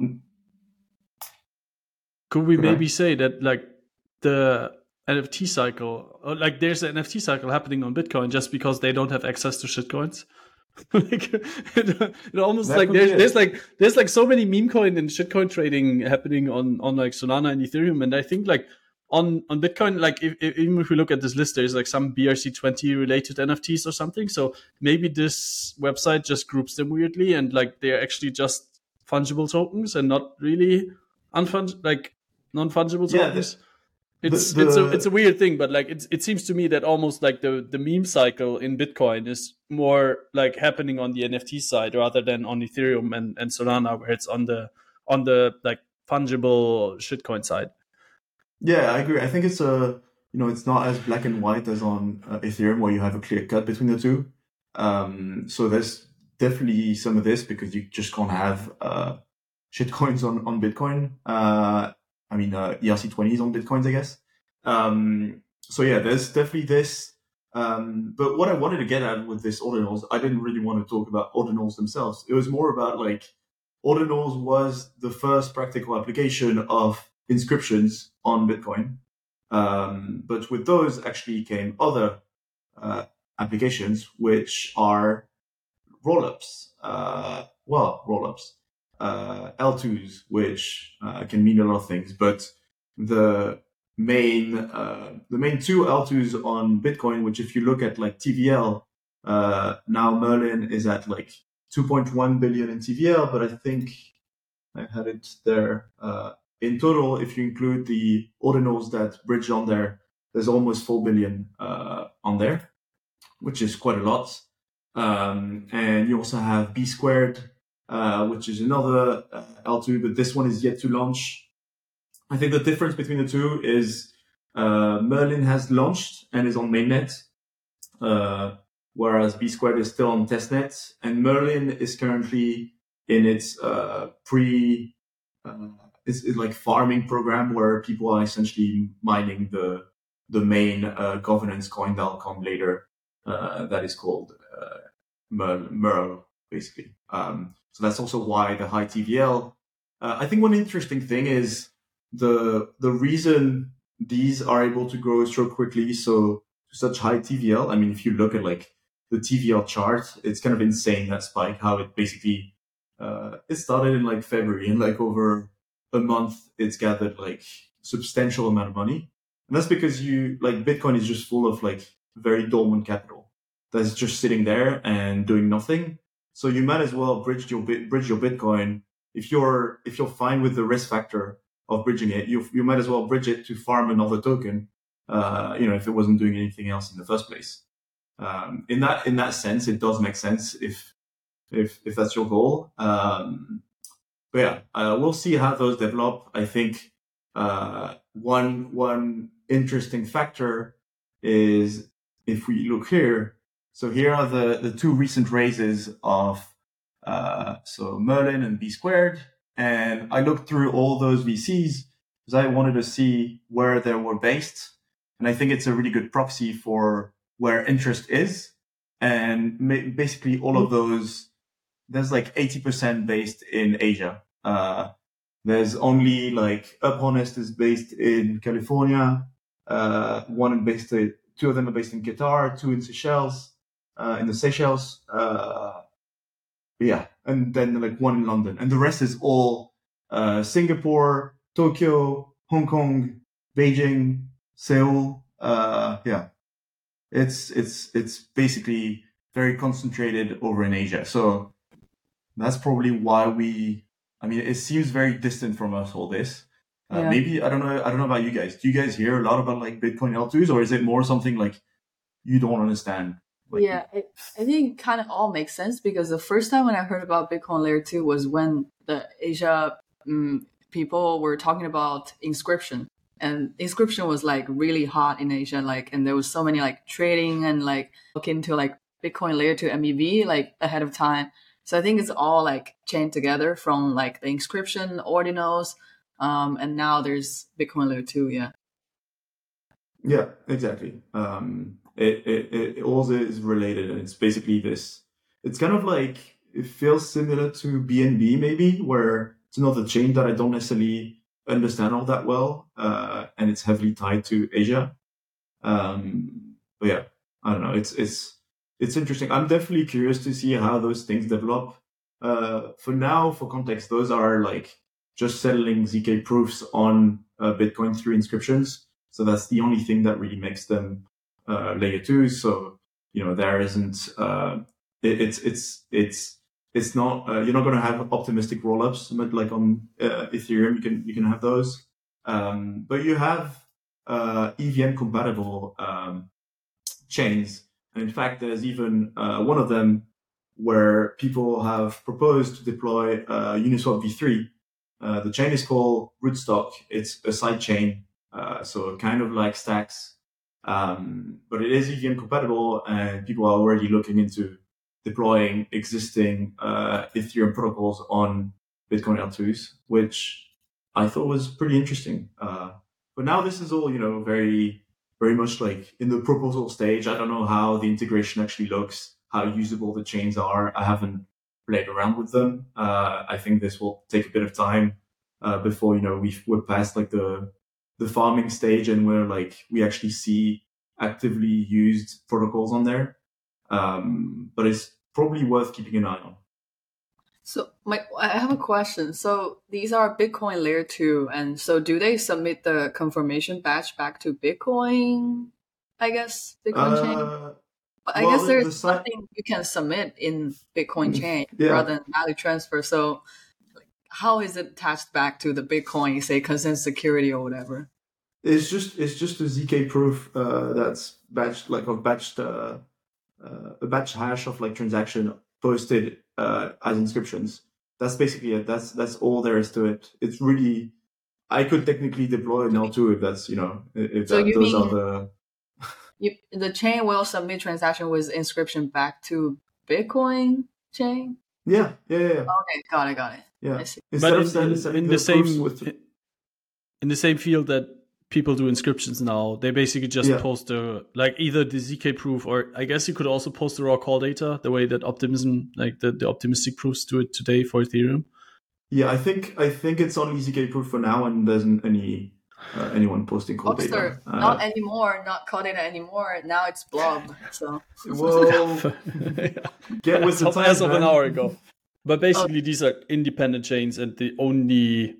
could we could maybe I? say that like the N F T cycle, or like there's an N F T cycle happening on Bitcoin just because they don't have access to shitcoins? Like it, it almost That like could be there's it. there's like there's like so many meme coin and shitcoin trading happening on on like Solana and Ethereum, and I think like on on Bitcoin, like if, if, even if we look at this list, there's like some B R C twenty related N F Ts or something. So maybe this website just groups them weirdly, and like they're actually just fungible tokens and not really unfung like non-fungible Yeah, tokens. the, It's the, it's a the it's a weird thing, but like it's it seems to me that almost like the the meme cycle in Bitcoin is more like happening on the N F T side rather than on Ethereum and, and Solana, where it's on the on the like fungible shitcoin side. yeah, I agree. I think it's a you know it's not as black and white as on uh, Ethereum, where you have a clear cut between the two. Um, so there's definitely some of this because you just can't have uh, shitcoins on on Bitcoin. Uh, I mean, uh, E R C twenties on Bitcoins, I guess. Um, so yeah, there's definitely this. Um, but what I wanted to get at with this ordinals, I didn't really want to talk about ordinals themselves. It was more about like ordinals was the first practical application of inscriptions on Bitcoin. Um, but with those actually came other uh, applications, which are rollups. Uh, well, rollups. Uh, L twos, which uh, can mean a lot of things, but the main uh, the main two L twos on Bitcoin, which if you look at like T V L, uh, now Merlin is at like two point one billion in T V L, but I think I had it there. Uh, in total, if you include the ordinals that bridge on there, there's almost four billion uh, on there, which is quite a lot. Um, and you also have B squared, uh, which is another uh, L two, but this one is yet to launch. I think the difference between the two is uh, Merlin has launched and is on mainnet, uh, whereas B squared is still on testnet, and Merlin is currently in its uh, pre, uh, it's, it's like farming program where people are essentially mining the the main uh, governance coin that'll come later. Uh, that is called uh, Merl, Merl, basically. Um, so that's also why the high T V L. Uh, I think one interesting thing is the the reason these are able to grow so quickly, so to such high T V L. I mean, if you look at like the T V L chart, it's kind of insane, that spike, how it basically uh, it started in like February, and like over a month, it's gathered like substantial amount of money. And that's because you like Bitcoin is just full of like very dormant capital that's just sitting there and doing nothing. So you might as well bridge your bridge your Bitcoin if you're if you're fine with the risk factor of bridging it. You you might as well bridge it to farm another token. Uh, you know, if it wasn't doing anything else in the first place. Um, in that in that sense, it does make sense if if if that's your goal. Um, but yeah, uh, we'll see how those develop. I think uh, one one interesting factor is if we look here. So here are the, the two recent raises of uh, so Merlin and B squared, and I looked through all those V Cs because I wanted to see where they were based, and I think it's a really good proxy for where interest is, and ma- basically all of those. There's like eighty percent based in Asia. Uh, there's only like UpHonest is based in California. Uh, one based, two of them are based in Qatar, two in Seychelles, uh, in the Seychelles. Uh, yeah, and then like one in London, and the rest is all uh, Singapore, Tokyo, Hong Kong, Beijing, Seoul. Uh, yeah, it's it's it's basically very concentrated over in Asia. So that's probably why we. I mean, it seems very distant from us, all this. Uh, Yeah. Maybe I don't know. I don't know about you guys. Do you guys hear a lot about like Bitcoin L twos, or is it more something like you don't understand? Like, Yeah, I, I think it kind of all makes sense because the first time when I heard about Bitcoin layer two was when the Asia um, people were talking about inscription, and inscription was like really hot in Asia, like, and there was so many like trading and like look into like Bitcoin layer two M E V like ahead of time. So I think it's all like chained together from like the inscription ordinals, um, and now there's Bitcoin layer two. Yeah. Yeah, exactly. Um, it, it, it also is related, and it's basically this. It's kind of like, it feels similar to B N B maybe, where it's another chain that I don't necessarily understand all that well, uh, and it's heavily tied to Asia. Um, but yeah, I don't know. It's it's it's interesting. I'm definitely curious to see how those things develop. Uh, for now, for context, those are like just settling Z K proofs on uh, Bitcoin through inscriptions. So that's the only thing that really makes them uh, layer two. So, you know, there isn't, uh, it, it's, it's, it's, it's not, uh, you're not going to have optimistic rollups, but like on uh, Ethereum, you can, you can have those. Um, but you have uh, E V M compatible um, chains. And in fact, there's even uh, one of them where people have proposed to deploy uh, Uniswap v three. Uh, the chain is called Rootstock. It's a side chain. Uh, so kind of like Stacks, um, but it is E V M compatible, and people are already looking into deploying existing uh, Ethereum protocols on Bitcoin L twos, which I thought was pretty interesting. Uh, but now this is all, you know, very, very much like in the proposal stage. I don't know how the integration actually looks, how usable the chains are. I haven't played around with them. Uh, I think this will take a bit of time uh, before, you know, we've, we're past like the the farming stage, and where like we actually see actively used protocols on there. Um, but it's probably worth keeping an eye on. So my, I have a question. So these are Bitcoin layer two, and so do they submit the confirmation batch back to Bitcoin? I guess Bitcoin Uh, chain. But I well, guess the- there's the si- something you can submit in Bitcoin chain Yeah. rather than value transfer. So like, how is it attached back to the Bitcoin, say consensus security or whatever? It's just it's just a Z K proof uh, that's batched like of batched uh, uh, a batch hash of like transaction posted uh, as inscriptions. That's basically it. That's that's all there is to it. It's really, I could technically deploy an L two if that's, you know, if So that, you those mean- are the You, the chain will submit transaction with inscription back to Bitcoin chain? yeah yeah yeah yeah. Okay, got it, got it. yeah. I see. Instead But of in, send- in, sending in the the proofs same with in the same field that people do inscriptions now, they basically just Yeah. post the like either the Z K proof, or I guess you could also post the raw call data the way that Optimism, like the, the optimistic proofs do it today for Ethereum. Yeah, I think I think it's only Z K proof for now, and there isn't any uh, anyone posting call data. Boxster, Uh, not anymore, not call data anymore. Now it's blob. So well, get with as the of, times, as of an man. hour ago. But basically, these are independent chains, and the only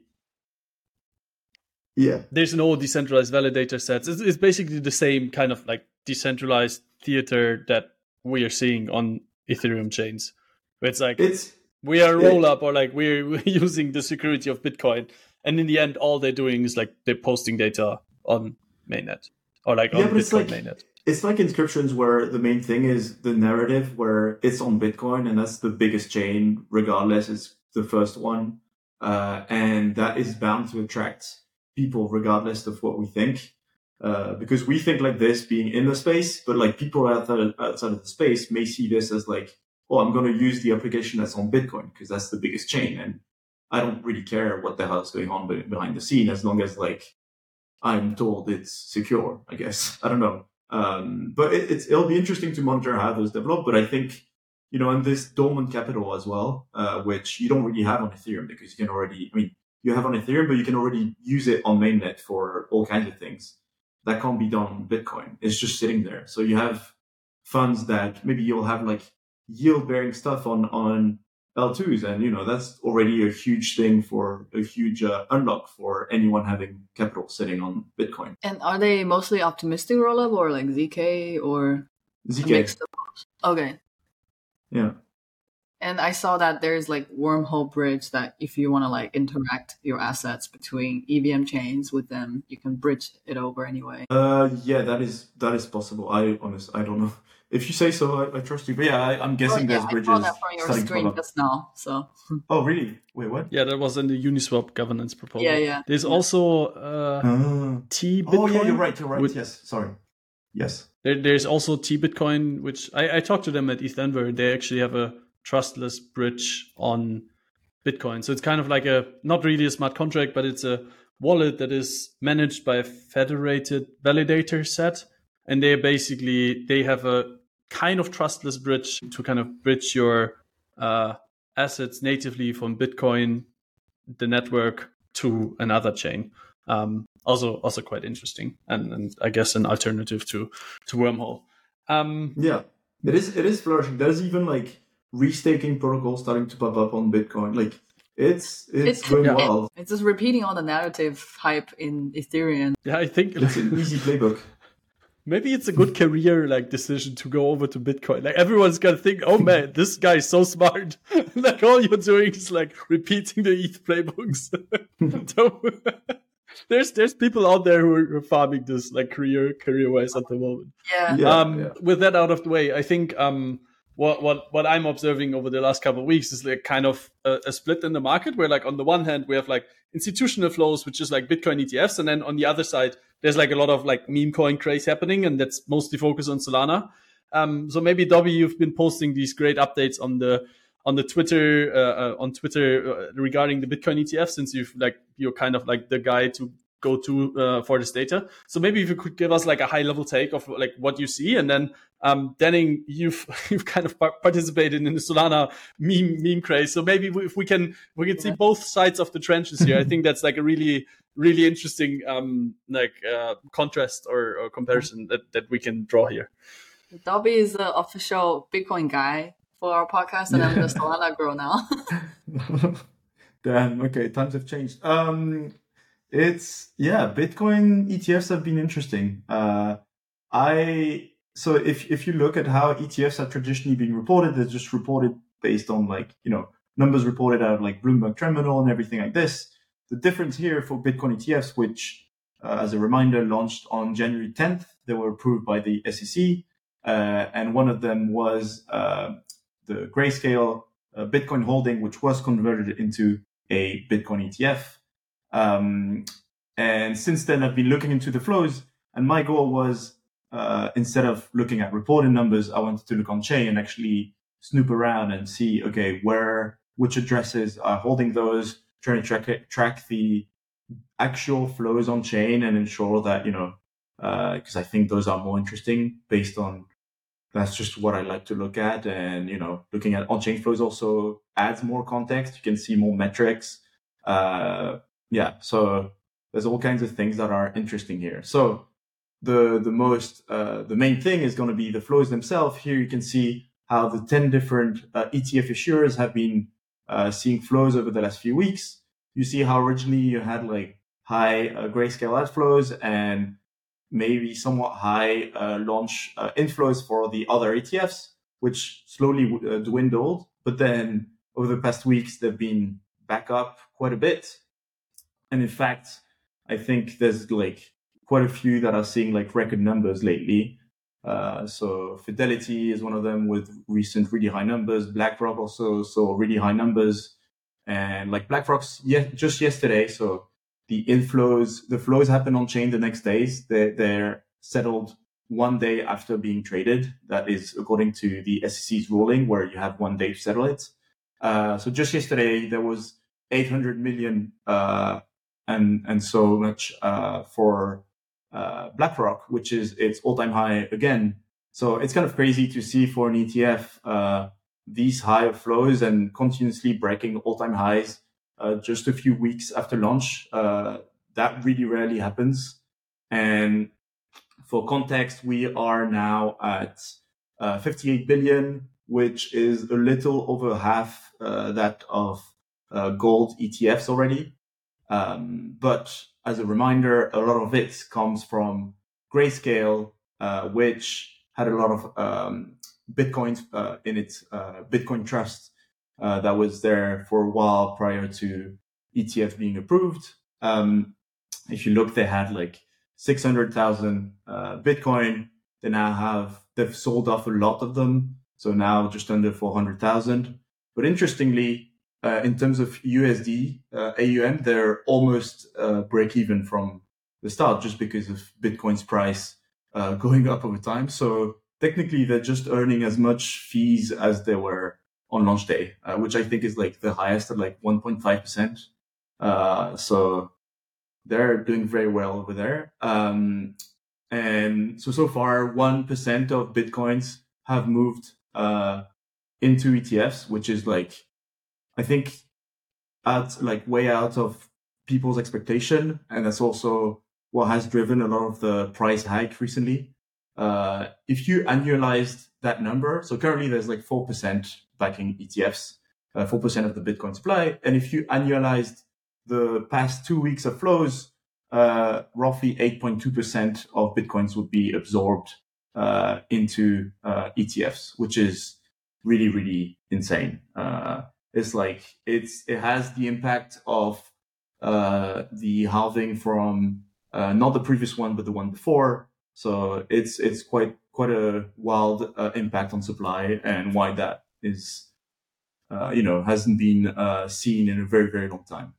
Yeah, there's no decentralized validator sets. It's, it's basically the same kind of like decentralized theater that we are seeing on Ethereum chains. Where it's like it's we are a Yeah. roll up, or like we're, we're using the security of Bitcoin, and in the end, all they're doing is like they're posting data on mainnet or like Yeah, on but it's Bitcoin like- mainnet. it's like inscriptions where the main thing is the narrative, where it's on Bitcoin, and that's the biggest chain, regardless. It's the first one, uh, and that is bound to attract people, regardless of what we think, uh, because we think like this, being in the space, but like people outside outside of the space may see this as like, oh, I'm going to use the application that's on Bitcoin because that's the biggest chain, and I don't really care what the hell is going on be- behind the scene, as long as like I'm told it's secure, I guess. I don't know. Um, but it, it's, it'll be interesting to monitor how those develop. But I think, you know, in this dormant capital as well, uh, which you don't really have on Ethereum, because you can already, I mean, you have on Ethereum, but you can already use it on mainnet for all kinds of things. That can't be done on Bitcoin. It's just sitting there. So you have funds that maybe you'll have like yield bearing stuff on, on L twos, and you know that's already a huge thing for a huge uh, unlock for anyone having capital sitting on Bitcoin. And are they mostly optimistic rollup or like Z K or Z a K? mix of both? Okay. Yeah. And I saw that there's like wormhole bridge that if you want to like interact your assets between E V M chains with them, you can bridge it over anyway. Uh, yeah, that is that is possible. I honest, I don't know. If you say so, I, I trust you. But yeah, I, I'm guessing Oh, yeah, there's bridges I saw that from your starting to screen pop up. just now. So Oh, really? Wait, what? Yeah, that was in the Uniswap governance proposal. yeah, yeah. There's yeah. also uh, Ah. T Bitcoin. Oh, yeah, you're right. You're right. with- Yes, sorry. Yes. There, there's also T Bitcoin, which I, I talked to them at ETH Denver. They actually have a trustless bridge on Bitcoin. So it's kind of like a, not really a smart contract, but it's a wallet that is managed by a federated validator set. And they basically, they have a kind of trustless bridge to kind of bridge your uh, assets natively from Bitcoin, the network, to another chain. Um, also, also quite interesting. And, and I guess an alternative to, to Wormhole. Um, Yeah, it is. It is flourishing. There's even like restaking protocols starting to pop up on Bitcoin. Like it's it's, It's, going yeah. wild. it's just repeating all the narrative hype in Ethereum. yeah, I think It's an easy playbook. maybe it's a good career like decision to go over to Bitcoin. Like everyone's gonna think, oh man, this guy is so smart. Like all you're doing is like repeating the E T H playbooks. So, there's there's people out there who are farming this like career career wise at the moment. Yeah. Yeah, um, yeah. With that out of the way, I think um, what what what I'm observing over the last couple of weeks is like kind of a, a split in the market, where like on the one hand we have like institutional flows, which is like Bitcoin E T Fs, and then on the other side there's like a lot of like meme coin craze happening, and that's mostly focused on Solana. Um, so maybe Dobby, you've been posting these great updates on the on the Twitter uh, uh, on Twitter uh, regarding the Bitcoin E T F, since you've like you're kind of like the guy to go to uh, for this data. So maybe if you could give us like a high level take of like what you see, and then um, Denning, you've you've kind of par- participated in the Solana meme meme craze. So maybe if we can we can see Yeah. both sides of the trenches here. I think that's like a really really interesting um, like uh, contrast or, or comparison that, that we can draw here. Dobby is the official Bitcoin guy for our podcast, and I'm the Solana girl now. Damn. Okay, times have changed. Um, it's yeah, Bitcoin E T Fs have been interesting. Uh, I so if if you look at how E T Fs are traditionally being reported, they're just reported based on like you know numbers reported out of like Bloomberg Terminal and everything like this. The difference here for Bitcoin E T Fs, which uh, as a reminder launched on January tenth, they were approved by the S E C, uh, and one of them was uh, the Grayscale uh, Bitcoin holding, which was converted into a Bitcoin E T F. Um, and since then, I've been looking into the flows, and my goal was uh, instead of looking at reported numbers, I wanted to look on chain and actually snoop around and see, okay, where which addresses are holding those, trying to track it, track the actual flows on chain, and ensure that you know, because uh, I think those are more interesting based on. That's just what I like to look at, and you know, looking at on-chain flows also adds more context. You can see more metrics. Uh, yeah, so there's all kinds of things that are interesting here. So the the most uh, the main thing is going to be the flows themselves. Here you can see how the ten different uh, E T F issuers have been uh, seeing flows over the last few weeks. You see how originally you had like high uh, Grayscale outflows and maybe somewhat high uh, launch uh, inflows for the other E T Fs, which slowly uh, dwindled. But then over the past weeks, they've been back up quite a bit. And in fact, I think there's like quite a few that are seeing like record numbers lately. Uh, so Fidelity is one of them with recent really high numbers. BlackRock also saw really high numbers. And like BlackRock's yeah, just yesterday, so the inflows, the flows happen on chain the next days. They're, they're settled one day after being traded. That is according to the S E C's ruling, where you have one day to settle it. Uh, so just yesterday, there was eight hundred million uh, and and so much uh, for uh, BlackRock, which is its all-time high again. So it's kind of crazy to see for an E T F uh, these high flows and continuously breaking all-time highs. Uh, just a few weeks after launch. Uh, that really rarely happens. And for context, we are now at uh, fifty-eight billion which is a little over half uh, that of uh, gold E T Fs already. Um, but as a reminder, a lot of it comes from Grayscale, uh, which had a lot of um, Bitcoins uh, in its uh, Bitcoin Trust uh, that was there for a while prior to E T F being approved. Um, if you look, they had like six hundred thousand uh, Bitcoin. They now have, they've sold off a lot of them. So now just under four hundred thousand. But interestingly, uh, in terms of U S D uh, A U M, they're almost uh, break even from the start just because of Bitcoin's price uh, going up over time. So technically, they're just earning as much fees as they were on launch day, uh, which I think is like the highest at like one point five percent. Uh, so they're doing very well over there. Um, and so, so far, one percent of Bitcoins have moved uh, into E T Fs, which is like, I think, at like way out of people's expectation. And that's also what has driven a lot of the price hike recently. Uh, if you annualized that number, so currently there's like four percent backing E T Fs, uh, four percent of the Bitcoin supply. And if you annualized the past two weeks of flows, uh, roughly eight point two percent of Bitcoins would be absorbed uh, into uh, E T Fs, which is really, really insane. Uh, it's like, it's it has the impact of uh, the halving from uh, not the previous one, but the one before. So it's it's quite quite a wild uh, impact on supply, and why that is, uh, you know, hasn't been uh, seen in a very very long time.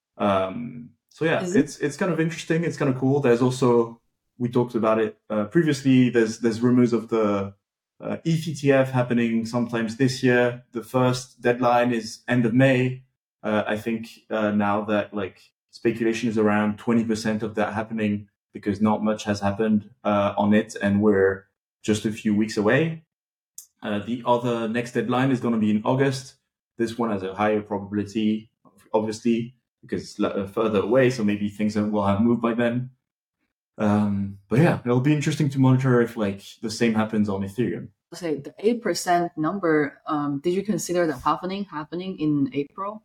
Um, so yeah, Is it- it's it's kind of interesting. It's kind of cool. There's also, we talked about it uh, previously. There's there's rumors of the uh, E T H E T F happening sometimes this year. The first deadline is end of May. Uh, I think uh, now that like speculation is around twenty percent of that happening, because not much has happened uh, on it, and we're just a few weeks away. Uh, the other next deadline is going to be in August. This one has a higher probability, obviously, because it's further away, so maybe things will have moved by then. Um, but yeah, it'll be interesting to monitor if like the same happens on Ethereum. Say the eight percent number. Um, did you consider the halving happening in April?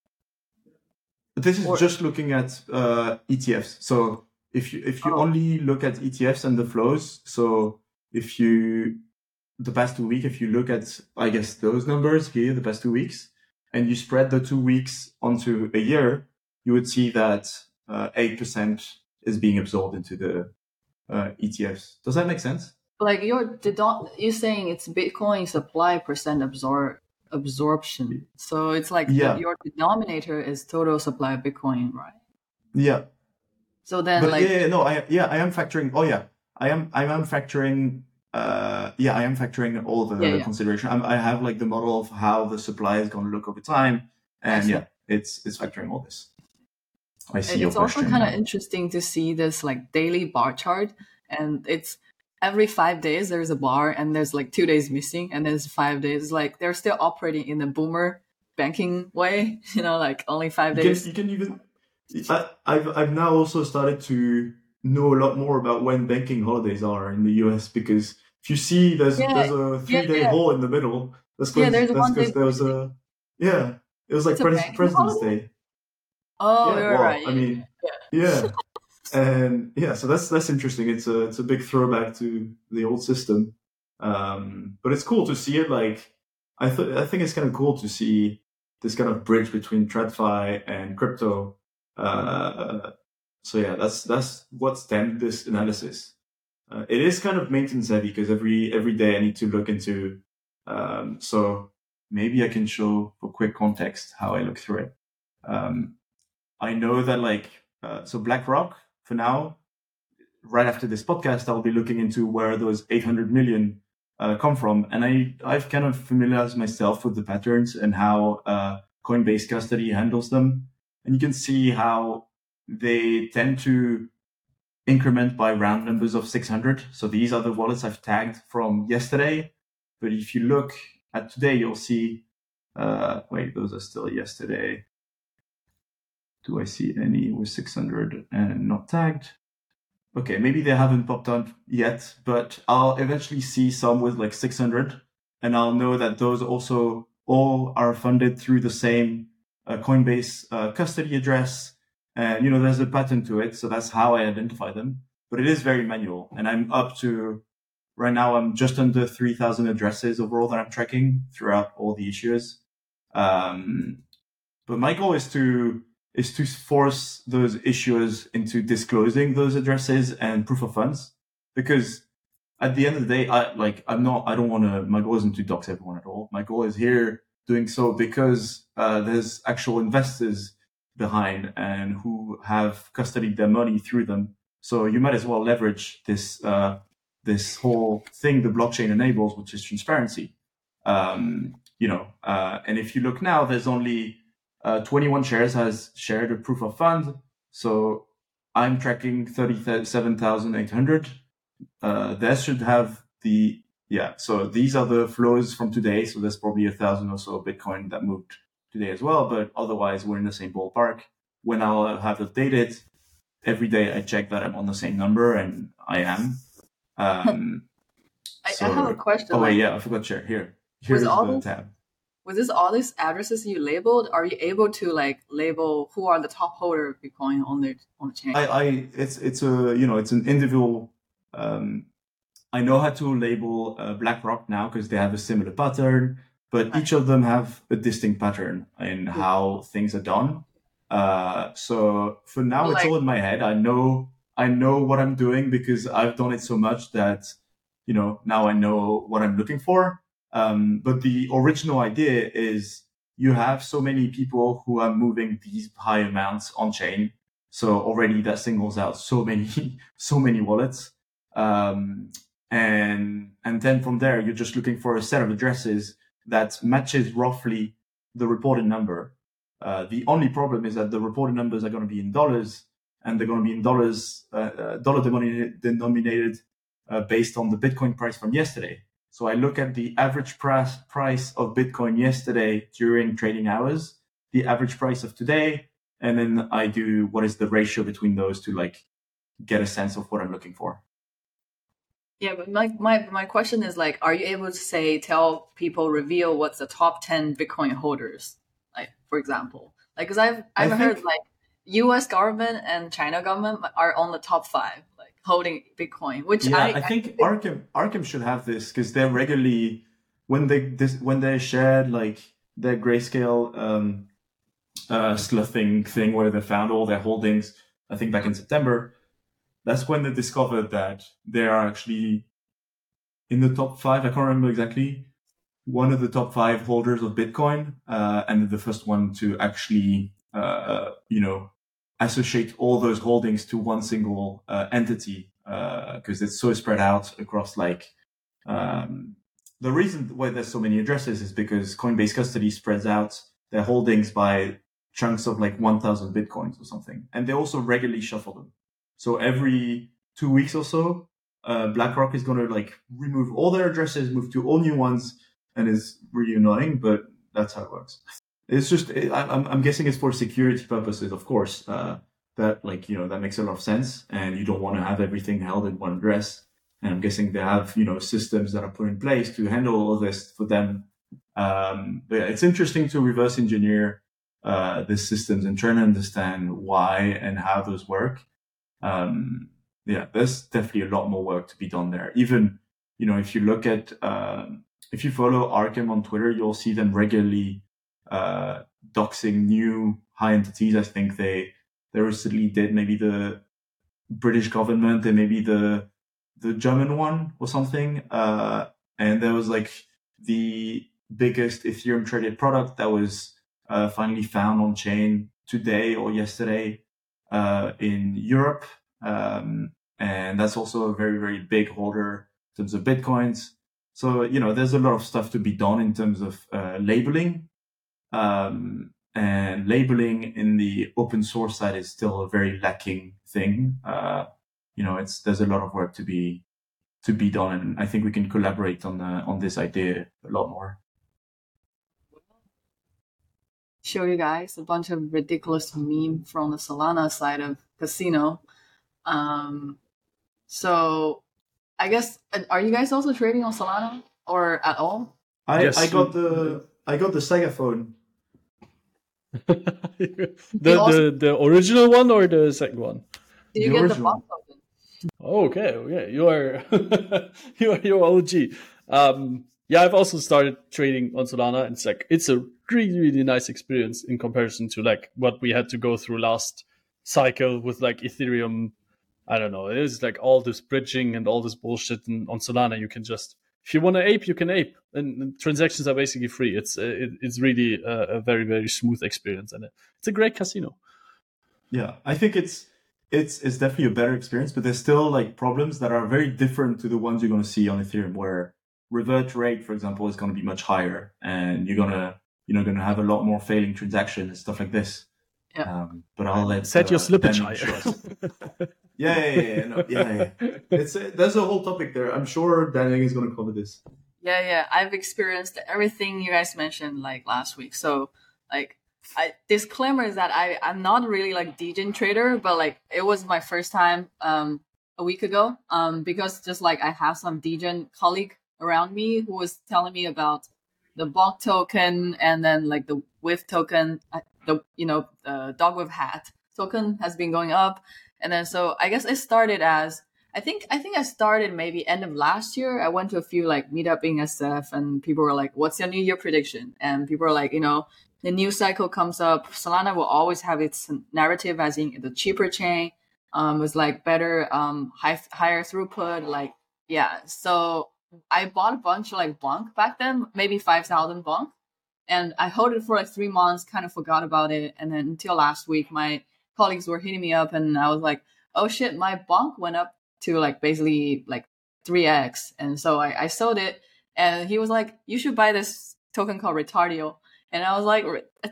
But this is Or- just looking at uh, E T Fs. So if you if you Oh. only look at E T Fs and the flows, so if you the past two weeks, if you look at I guess those numbers here, the past two weeks, and you spread the two weeks onto a year, you would see that uh, eight percent is being absorbed into the uh, E T Fs. Does that make sense? Like you're dedom- you're saying it's Bitcoin supply percent absorb absorption. So it's like the- Yeah. your denominator is total supply of Bitcoin, right? Yeah. So then, But like, yeah, yeah, no, I yeah, I am factoring. Oh yeah, I am I am factoring. Uh, yeah, I am factoring all the Yeah, yeah. consideration. I'm, I have like the model of how the supply is going to look over time, and see. yeah, it's it's factoring all this. I see your it's also question. kind of now. interesting to see this like daily bar chart, and it's every five days there's a bar, and there's like two days missing, and there's five days. Like they're still operating in the boomer banking way, you know, like only five You days. can, you can even. I, I've I've now also started to know a lot more about when banking holidays are in the U S, because if you see there's Yeah, there's a three day yeah. hole in the middle. That's Yeah, because there's that's one day because there was a yeah. It was like It's a pres- banking President's holiday? Day. Oh, yeah, you're well, right. I mean, yeah, and yeah, so that's that's interesting. It's a it's a big throwback to the old system, um, but it's cool to see it. Like, I th- I think it's kind of cool to see this kind of bridge between TradFi and crypto. Uh, so yeah, that's that's what stemmed this analysis. Uh, it is kind of maintenance heavy because every every day I need to look into. Um, so maybe I can show for quick context how I look through it. Um, I know that like, uh, so BlackRock for now, right after this podcast, I'll be looking into where those eight hundred million uh, come from. And I, I've kind of familiarized myself with the patterns and how uh, Coinbase custody handles them. And you can see how they tend to increment by round numbers of six hundred. So these are the wallets I've tagged from yesterday. But if you look at today, you'll see, uh, wait, those are still yesterday. Do I see any with six hundred and not tagged? Okay, maybe they haven't popped up yet, but I'll eventually see some with like six hundred and I'll know that those also all are funded through the same uh, Coinbase uh, custody address. And, you know, there's a pattern to it. So that's how I identify them. But it is very manual. And I'm up to, right now, I'm just under three thousand addresses overall that I'm tracking throughout all the issuers. Um, but my goal is to, is to force those issuers into disclosing those addresses and proof of funds. Because at the end of the day, I like, I'm not, I don't want to, my goal isn't to dox everyone at all. My goal is here doing so because uh, there's actual investors behind and who have custodied their money through them. So you might as well leverage this, uh, this whole thing the blockchain enables, which is transparency. Um, you know, uh, and if you look now, there's only uh, twenty-one shares has shared a proof of fund. So I'm tracking thirty-seven thousand eight hundred. Uh, that should have the, yeah, so these are the flows from today. So there's probably a thousand or so Bitcoin that moved today as well, but otherwise we're in the same ballpark. When I'll have updated, every day I check that I'm on the same number, and I am. Um, I, so, I have a question. Oh, like, wait, yeah, I forgot to share. Here, here's all the these, tab. Was this all these addresses you labeled? Are you able to like label who are the top holder of Bitcoin on the on the chain? I, I, it's it's a you know it's an individual. Um, I know how to label uh, BlackRock now because they have a similar pattern, but Right. each of them have a distinct pattern in Yeah. how things are done. Uh, so for now, Well, it's like- all in my head. I know I know what I'm doing because I've done it so much that you know now I know what I'm looking for. Um, but the original idea is you have so many people who are moving these high amounts on chain. So already that singles out so many, so many wallets. Um, and, and then from there, you're just looking for a set of addresses that matches roughly the reported number. Uh, the only problem is that the reported numbers are going to be in dollars, and they're going to be in dollars, uh, uh, dollar denominated, denominated uh, based on the Bitcoin price from yesterday. So I look at the average price price of Bitcoin yesterday during trading hours, the average price of today, and then I do what is the ratio between those to like get a sense of what I'm looking for. Yeah, but my, my my question is like, are you able to say tell people reveal what's the top ten Bitcoin holders, like for example, like because I've I I've think- heard like U S government and China government are on the top five, like holding Bitcoin, which Yeah, I, I, think Arkham Arkham should have this because they're regularly when they this when they shared like their grayscale um, uh, sloughing thing where they found all their holdings. I think back in September, that's when they discovered that they are actually in the top five. I can't remember exactly. One of the top five holders of Bitcoin, uh, and the first one to actually, uh, you know, associate all those holdings to one single uh, entity, because uh, it's so spread out across like. Um, the reason why there's so many addresses is because Coinbase Custody spreads out their holdings by chunks of like one thousand Bitcoins or something, and they also regularly shuffle them. So every two weeks or so, uh, BlackRock is going to like remove all their addresses, move to all new ones. And it's really annoying, but that's how it works. It's just, it, I'm, I'm guessing it's for security purposes, of course. Uh, that like, you know, that makes a lot of sense. And you don't want to have everything held in one address. And I'm guessing they have, you know, systems that are put in place to handle all of this for them. Um, but yeah, it's interesting to reverse engineer uh, these systems and try to understand why and how those work. Um, yeah, there's definitely a lot more work to be done there. Even, you know, if you look at, um, if you follow Arkham on Twitter, you'll see them regularly uh, doxing new high entities. I think they they recently did maybe the British government and maybe the the German one or something. Uh, and there was like the biggest Ethereum traded product that was uh, finally found on chain today or yesterday uh, in Europe. Um, and that's also a very, very big holder in terms of Bitcoins. So, you know, there's a lot of stuff to be done in terms of uh, labeling. Um, and labeling in the open source side is still a very lacking thing. Uh, you know, it's there's a lot of work to be to be done, and I think we can collaborate on the, on this idea a lot more. show you guys a bunch of ridiculous meme from the Solana side of Casino. Um, so I guess, are you guys also trading on Solana or at all? I, Yes. I got the I got the Sega phone. the, the the original one or the second one? Did you The get the original. box token? Oh, okay, okay, you are you are your O G. Um, yeah, I've also started trading on Solana, and it's like it's a really really nice experience in comparison to like what we had to go through last cycle with like Ethereum. I don't know. It is like all this bridging and all this bullshit, and on Solana you can just if you want to ape, you can ape, and, and transactions are basically free. It's uh, it, it's really a, a very very smooth experience, and it's a great casino. Yeah, I think it's it's it's definitely a better experience, but there's still like problems that are very different to the ones you're going to see on Ethereum, where revert rate, for example, is going to be much higher, and you're gonna you know going to have a lot more failing transactions and stuff like this. Yeah. Um, but I'll let Set your uh, slippage Dan higher. show us. Yeah, yeah, yeah, yeah, no, yeah, yeah. It's a, there's a whole topic there. I'm sure Dan is going to cover this. Yeah, yeah. I've experienced everything you guys mentioned like last week. So like I disclaimer is that I, I'm not really like degen trader, but like it was my first time um a week ago. Um because just like I have some degen colleague around me who was telling me about the Bonk token and then like the Whiff token, uh, the you know, the dog with hat token has been going up. And then so I guess it started as I think I think I started maybe end of last year. I went to a few like meetup in S F, and people were like, "What's your New Year prediction?" And people were like, "You know, the new cycle comes up. Solana will always have its narrative as in the cheaper chain, um, was like better, um, high, higher throughput. Like, yeah." So I bought a bunch of like Bonk back then, maybe five thousand Bonk, and I held it for like three months. Kind of forgot about it, and then until last week, my colleagues were hitting me up, and I was like, "Oh shit, my Bonk went up to like basically like three X." And so I, I sold it, and he was like, "You should buy this token called Retardio." And I was like,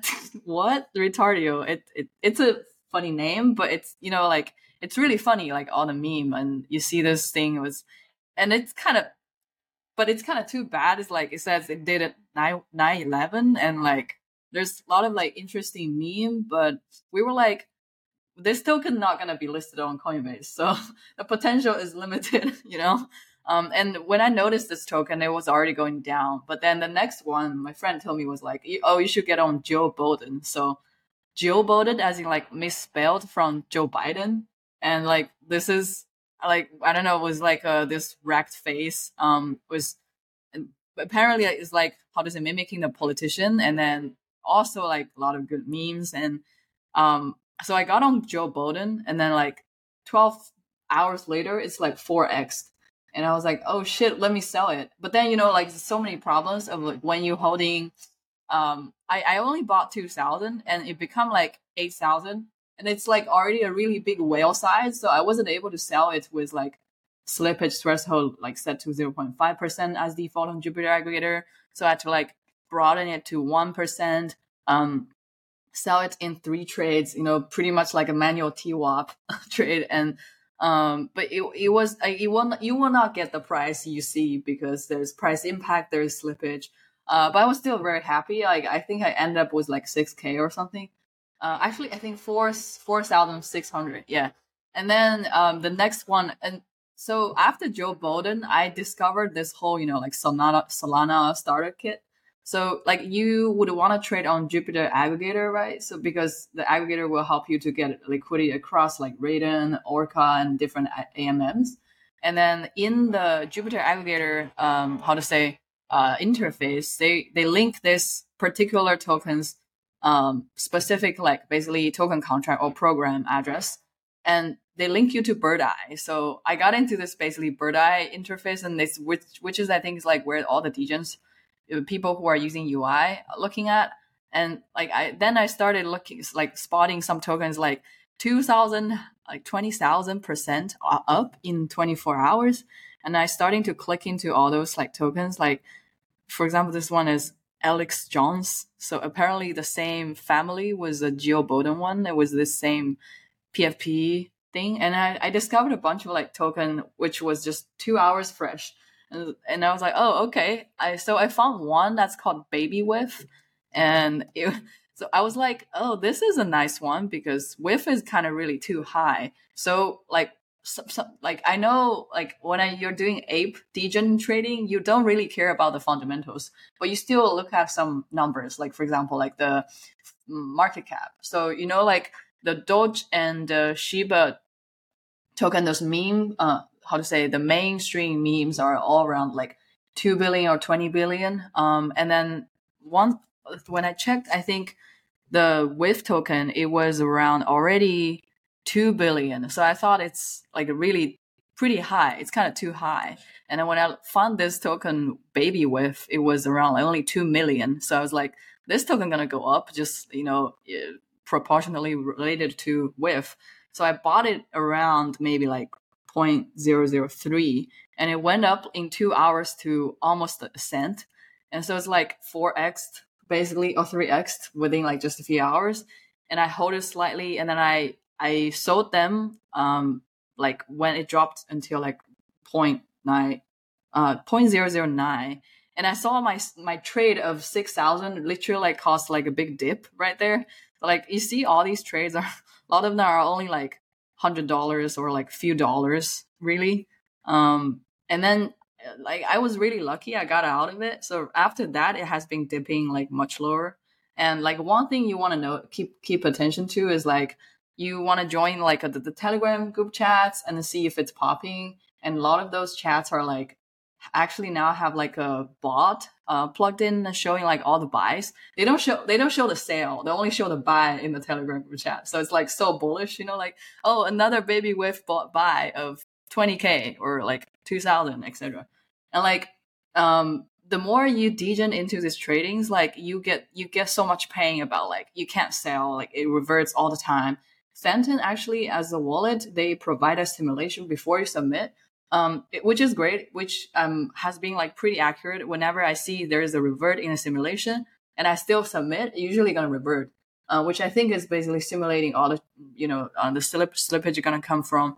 "What? Retardio?" It, it it's a funny name, but it's, you know, like it's really funny, like all the meme, and you see this thing it was, and it's kind of, but it's kind of too bad. It's like it says it did it nine nine eleven, and like there's a lot of like interesting meme, but we were like, this token not going to be listed on Coinbase, so the potential is limited, you know. Um, and when I noticed this token, it was already going down. But then the next one, my friend told me was like, "Oh, you should get on Joe Biden." So Joe Biden, as in like misspelled from Joe Biden, and like this is like I don't know, it was like uh, this wrecked face. Um, was apparently is like how does it mimicking the politician, and then also like a lot of good memes and um. So I got on Joe Biden, and then like twelve hours later, it's like four X. And I was like, oh shit, let me sell it. But then, you know, like so many problems of like when you're holding, um, I, I only bought two thousand and it become like eight thousand. And it's like already a really big whale size. So I wasn't able to sell it with like slippage threshold, like set to zero point five percent as default on Jupiter Aggregator. So I had to like broaden it to one percent. Um, sell it in three trades, you know, pretty much like a manual T WAP trade. And, um, but it, it was, you will, not, you will not get the price you see because there's price impact, there's slippage. Uh, but I was still very happy. Like, I think I ended up with like six K or something. Uh, actually, I think four, four thousand six hundred. Yeah. And then, um, the next one. And so after Joe Biden, I discovered this whole, you know, like Solana, Solana starter kit. So like you would want to trade on Jupiter Aggregator, right? So because the aggregator will help you to get liquidity across like Raiden, Orca, and different A M Ms. And then in the Jupiter Aggregator, um, how to say, uh, interface, they, they link this particular token's um, specific, like basically token contract or program address. And they link you to Birdeye. So I got into this basically Birdeye interface, and this, which, which is, I think, is like where all the degens, people who are using U I looking at. And like I then I started looking like spotting some tokens like two thousand, like twenty thousand percent up in twenty-four hours. And I starting to click into all those like tokens. Like for example, this one is Alex Jones. So apparently the same family was a Joe Biden one. It was the same P F P thing. And I, I discovered a bunch of like token, which was just two hours fresh. And, and I was like, oh, okay. I so I found one that's called Baby Whiff, and it, so I was like, oh, this is a nice one because Whiff is kind of really too high. So like some, some, like I know like when I, you're doing ape degen trading, you don't really care about the fundamentals, but you still look at some numbers. Like for example, like the market cap. So you know, like the Doge and the Shiba token, those meme, uh, how to say, the mainstream memes are all around like two billion or twenty billion. Um, and then one when I checked, I think the W I F token, it was around already two billion. So I thought it's like really pretty high. It's kind of too high. And then when I found this token, Baby W I F, it was around like only two million. So I was like, this token gonna go up, just, you know, proportionally related to W I F. So I bought it around maybe like zero point zero zero three, and it went up in two hours to almost a cent. And so it's like four x basically, or three x within like just a few hours. And I hold it slightly, and then I I sold them um like when it dropped until like zero point nine, uh zero point zero zero nine. And I saw my my trade of six thousand literally like cost like a big dip right there. Like you see all these trades are, a lot of them are only like one hundred dollars or like few dollars really. Um, and then like I was really lucky I got out of it. So after that, it has been dipping like much lower. And like one thing you want to know, keep keep attention to is like you want to join like a, the, the Telegram group chats and see if it's popping. And a lot of those chats are like actually now have like a bot uh, plugged in showing like all the buys. They don't show they don't show the sale. They only show the buy in the Telegram group chat. So it's like so bullish, you know, like, oh, another Baby W I F bought buy of twenty K or like two thousand, et cetera. And like um the more you degen into these tradings, like you get you get so much pain about like you can't sell, like it reverts all the time. Phantom actually, as a wallet, they provide a simulation before you submit. Um, it, which is great, which um has been like pretty accurate. Whenever I see there is a revert in a simulation and I still submit, it's usually gonna revert, uh, which I think is basically simulating all the, you know, uh, the slip slippage are gonna come from.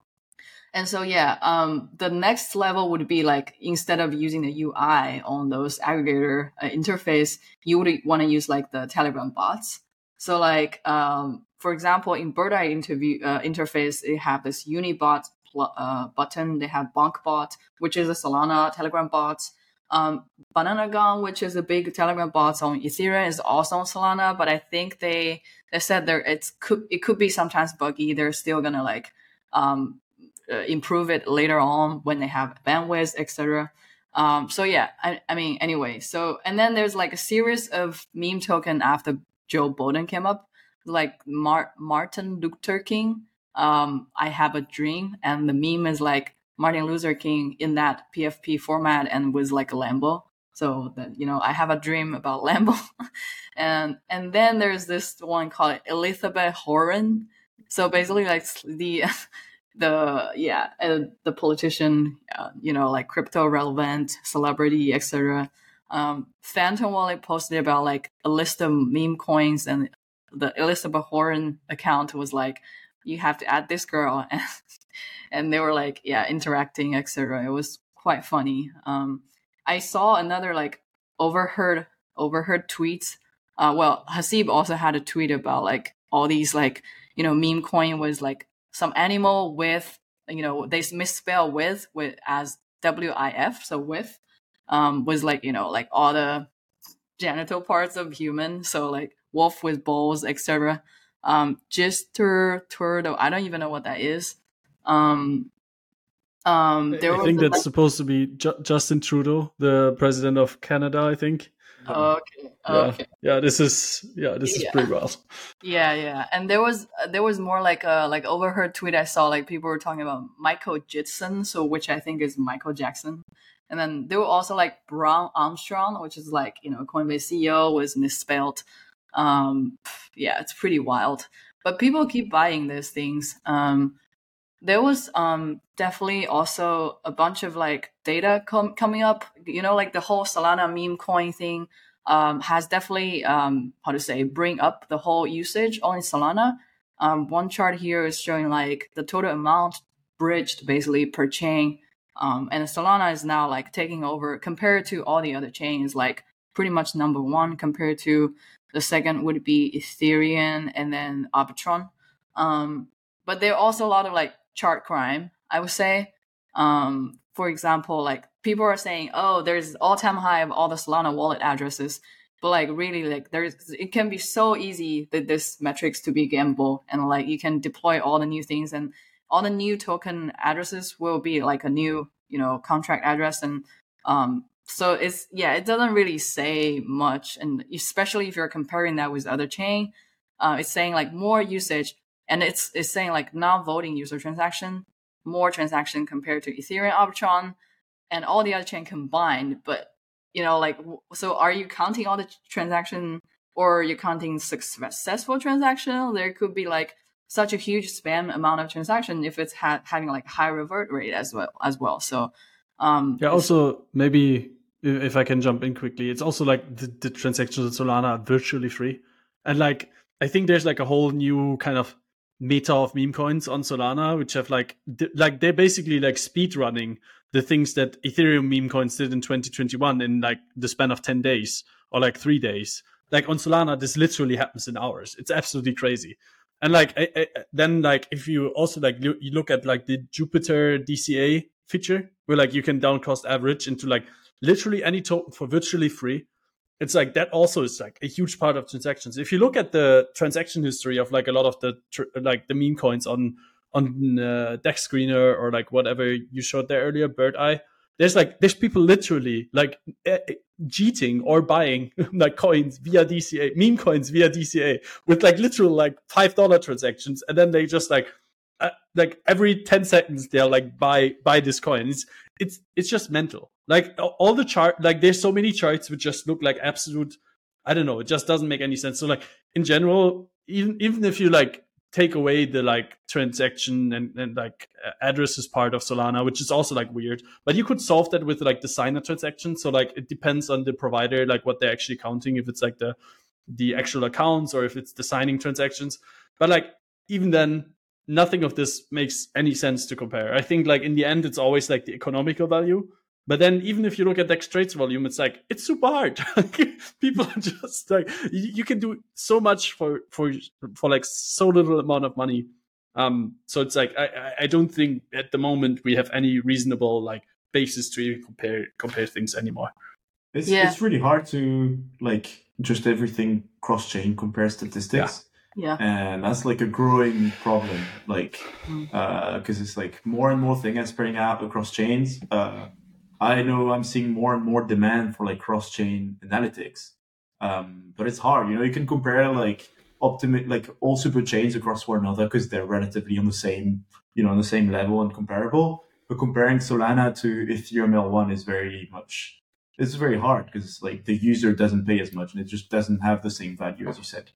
And so yeah, um, the next level would be like instead of using the U I on those aggregator uh, interface, you would want to use like the Telegram bots. So like um, for example, in Bird Eye interview uh, interface, they have this Unibot Uh, button. They have BonkBot, which is a Solana Telegram bot. Um, Banana Gun, which is a big Telegram bot on Ethereum, is also on Solana. But I think they they said there it's could it could be sometimes buggy. They're still gonna like um, uh, improve it later on when they have bandwidth, et cetera. Um, so yeah, I, I mean anyway. So and then there's like a series of meme token after Joe Biden came up, like Mar- Martin Luther King. Um, I have a dream, and the meme is like Martin Luther King in that P F P format and with like a Lambo. So that, you know, I have a dream about Lambo. and and then there's this one called Elizabeth Warren. So basically like the the yeah uh, the politician, uh, you know, like crypto relevant celebrity, et cetera. Um, Phantom Wallet posted about like a list of meme coins, and the Elizabeth Warren account was like, you have to add this girl, and, and they were like, yeah, interacting, et cetera. It was quite funny. Um, I saw another like overheard overheard tweets. Uh, well, Hasib also had a tweet about like all these like, you know, meme coin was like some animal with, you know, they misspell with with as W I F, so with um was like, you know, like all the genital parts of human, so like wolf with balls, et cetera. Um, Gister Turtle, I don't even know what that is. Um, um, there I was think a, that's like, supposed to be Ju- Justin Trudeau, the president of Canada, I think. Oh, okay. Yeah. Okay. Yeah, this is yeah, this Yeah. is pretty wild. Yeah, yeah. And there was there was more like a like overheard tweet I saw, like people were talking about Michael Jackson, so which I think is Michael Jackson. And then there were also like Brown Armstrong, which is like, you know, Coinbase C E O was misspelled. Um, yeah, it's pretty wild. But people keep buying these things. Um, there was um definitely also a bunch of like data com- coming up. You know, like the whole Solana meme coin thing um has definitely um how to say bring up the whole usage on Solana. Um, one chart here is showing like the total amount bridged basically per chain. Um, and Solana is now like taking over compared to all the other chains, like pretty much number one compared to the second would be Ethereum and then Arbitrum. Um, but there are also a lot of like chart crime, I would say. Um, for example, like people are saying, oh, there's all-time high of all the Solana wallet addresses. But like really, like there's, it can be so easy that this metrics to be gamble, and like you can deploy all the new things, and all the new token addresses will be like a new, you know, contract address. And um, so it's, yeah, it doesn't really say much. And especially if you're comparing that with other chain, uh, it's saying like more usage, and it's, it's saying like non-voting user transaction, more transaction compared to Ethereum Arbitron and all the other chain combined. But you know, like, so are you counting all the transaction, or are you counting successful transaction? There could be like such a huge spam amount of transaction if it's ha- having like high revert rate as well as well. So, um, yeah. Also, maybe if, if I can jump in quickly, it's also like the, the transactions on Solana are virtually free, and like I think there's like a whole new kind of meta of meme coins on Solana, which have like th- like they're basically like speed running the things that Ethereum meme coins did in twenty twenty-one in like the span of ten days or like three days. Like on Solana, this literally happens in hours. It's absolutely crazy. And like, I, I, then like, if you also like, you look at like the Jupiter D C A feature, where like you can down cost average into like literally any token for virtually free. It's like, that also is like a huge part of transactions. If you look at the transaction history of like a lot of the, tr- like the meme coins on, on uh, Dex Screener or like whatever you showed there earlier, Bird Eye, there's like, there's people literally like uh, cheating or buying like coins via D C A, meme coins via D C A with like literal like five dollars transactions. And then they just like, uh, like every ten seconds, they're like, buy, buy this coin. It's, it's, it's just mental. Like all the chart, like there's so many charts which just look like absolute, I don't know, it just doesn't make any sense. So like in general, even, even if you like, take away the like transaction and, and like addresses part of Solana, which is also like weird, but you could solve that with like the signer transaction. So like it depends on the provider, like what they're actually counting, if it's like the the actual accounts or if it's the signing transactions. But like even then, nothing of this makes any sense to compare. I think like in the end, it's always like the economical value. But then even if you look at Dex trades volume, it's like, it's super hard. People are just like, you, you can do so much for, for, for like so little amount of money. Um, so it's like, I, I don't think at the moment we have any reasonable like basis to even compare, compare things anymore. It's, yeah. it's really hard to like just everything cross-chain compare statistics. Yeah. And that's like a growing problem. Like, mm. uh, cause it's like more and more things are spreading out across chains. Uh, I know I'm seeing more and more demand for like cross-chain analytics, um, but it's hard. You know, you can compare like optimi- like all super chains across one another because they're relatively on the same, you know, on the same level and comparable. But comparing Solana to Ethereum L one is very much, it's very hard because like the user doesn't pay as much and it just doesn't have the same value as you said.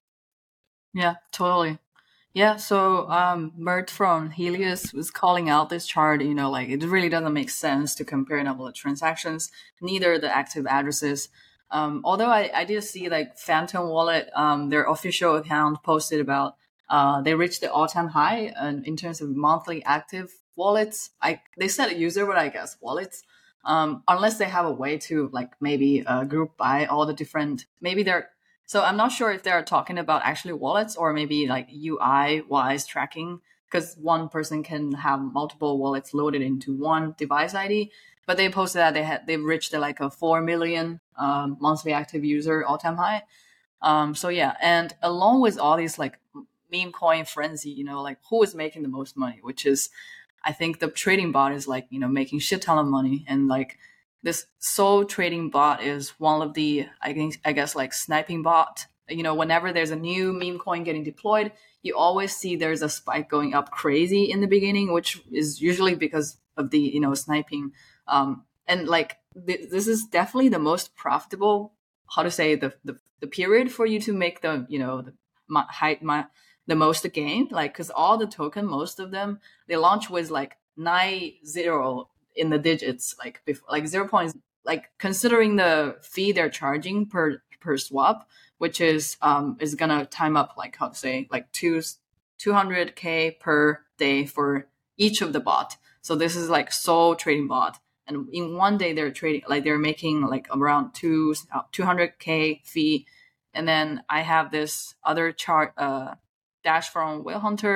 Yeah, totally. Yeah, so um, Mert from Helios was calling out this chart, you know, like it really doesn't make sense to compare number of transactions, neither the active addresses. Um, although I, I did see like Phantom Wallet, um, their official account posted about uh, they reached the all-time high uh, in terms of monthly active wallets. I They said a user, but I guess wallets, um, unless they have a way to like maybe uh, group by all the different, maybe they're, so I'm not sure if they're talking about actually wallets or maybe like U I-wise tracking, because one person can have multiple wallets loaded into one device I D. But they posted that they had they've reached like a four million um, monthly active user all-time high. Um, so yeah, and along with all these like meme coin frenzy, you know, like who is making the most money? Which is, I think the trading bot is like, you know, making shit ton of money, and like. This Sol trading bot is one of the, I guess, I guess like sniping bot. You know, whenever there's a new meme coin getting deployed, you always see there's a spike going up crazy in the beginning, which is usually because of the, you know, sniping. Um, and like, th- this is definitely the most profitable, how to say, the, the, the period for you to make the, you know, the my, high, my, the most gain. Like, cause all the token, most of them, they launch with like nine zero in the digits, like before, like zero points, like considering the fee they're charging per per swap, which is um is gonna time up like how to say like two two hundred k per day for each of the bot. So this is like Sol trading bot, and in one day they're trading like they're making like around two two hundred k fee, and then I have this other chart uh dash from Whale Hunter.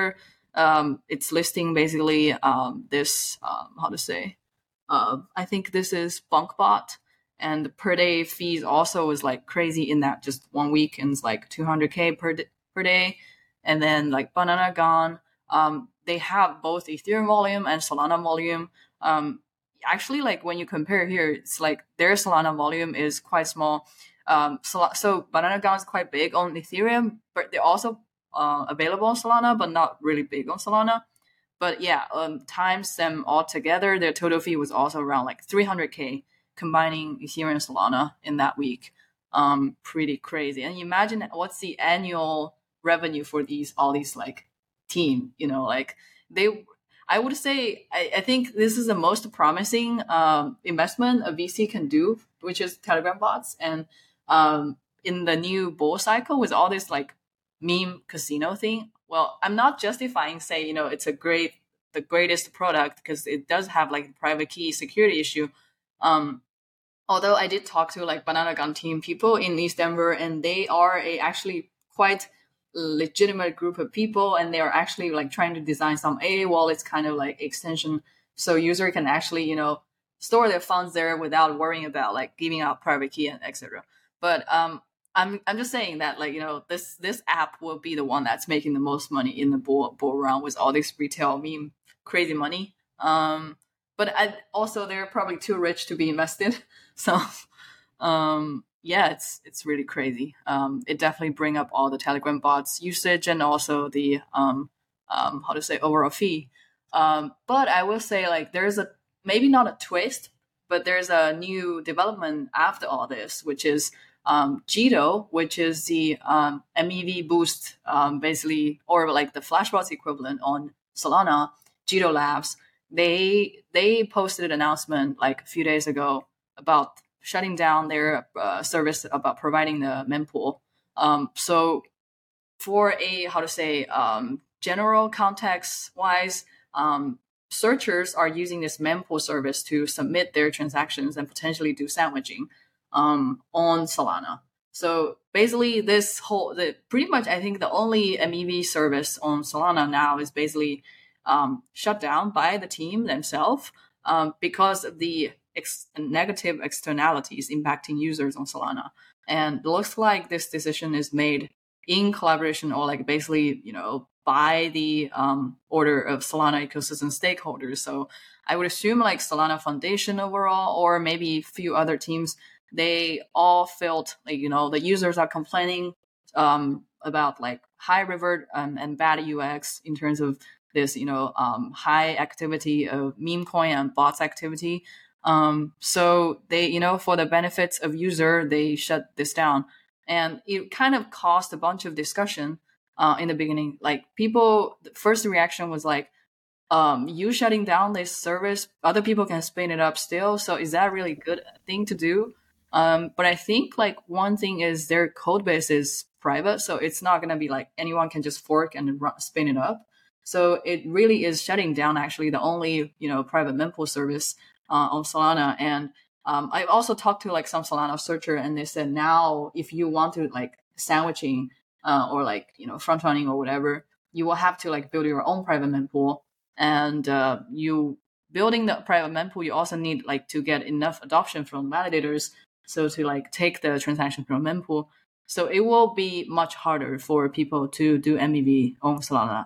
Um, it's listing basically um, this, um, how to say, uh, I think this is BunkBot, and the per day fees also is like crazy in that just one week, and it's like two hundred K per, d- per day. And then like Bananagon, um, they have both Ethereum volume and Solana volume. Um, actually, like when you compare here, it's like their Solana volume is quite small. Um, so, so Bananagon is quite big on Ethereum, but they're also uh, available on Solana, but not really big on Solana. But yeah, um, times them all together, their total fee was also around like three hundred K, combining Ethereum and Solana in that week. Um, pretty crazy. And imagine what's the annual revenue for these all these like team. You know, like they. I would say I, I think this is the most promising um, investment a V C can do, which is Telegram bots. And um, in the new bull cycle with all this like meme casino thing, well, I'm not justifying say, you know, it's a great, the greatest product because it does have like private key security issue. Um, although I did talk to like Bananagon team people in East Denver, and they are a actually quite legitimate group of people, and they are actually like trying to design some A A wallets kind of like extension, so user can actually, you know, store their funds there without worrying about like giving out private key and et cetera. But um, I'm I'm just saying that like, you know, this this app will be the one that's making the most money in the bull bull run with all this retail meme crazy money. Um, but I, also they're probably too rich to be invested, so um. Yeah, it's it's really crazy. Um, it definitely bring up all the Telegram bots usage and also the um, um, how to say overall fee. Um, but I will say like there's a maybe not a twist, but there's a new development after all this, which is um, Jito, which is the um, M E V boost, um, basically, or like the Flashbots equivalent on Solana. Jito Labs, they they posted an announcement like a few days ago about shutting down their uh, service about providing the mempool. Um, so for a, how to say, um, general context wise, um, searchers are using this mempool service to submit their transactions and potentially do sandwiching um, on Solana. So basically this whole, the pretty much, I think the only M E V service on Solana now is basically um, shut down by the team themselves um, because of the Ex- negative externalities impacting users on Solana. And it looks like this decision is made in collaboration or like basically, you know, by the um, order of Solana ecosystem stakeholders. So I would assume like Solana Foundation overall, or maybe a few other teams, they all felt like, you know, the users are complaining um, about like high revert um, and bad U X in terms of this, you know, um, high activity of meme coin and bots activity. Um, so they, you know, for the benefits of user, they shut this down, and it kind of caused a bunch of discussion, uh, in the beginning. Like people, the first reaction was like, um, you shutting down this service, other people can spin it up still. So is that really a good thing to do? Um, but I think like one thing is their code base is private. So it's not going to be like anyone can just fork and run, spin it up. So it really is shutting down actually the only, you know, private mempool service Uh, on Solana. And um, I also talked to like some Solana searcher, and they said now if you want to like sandwiching uh, or like, you know, front running or whatever, you will have to like build your own private mempool. And uh, you building the private mempool, you also need like to get enough adoption from validators, so to like take the transaction from mempool. So it will be much harder for people to do M E V on Solana.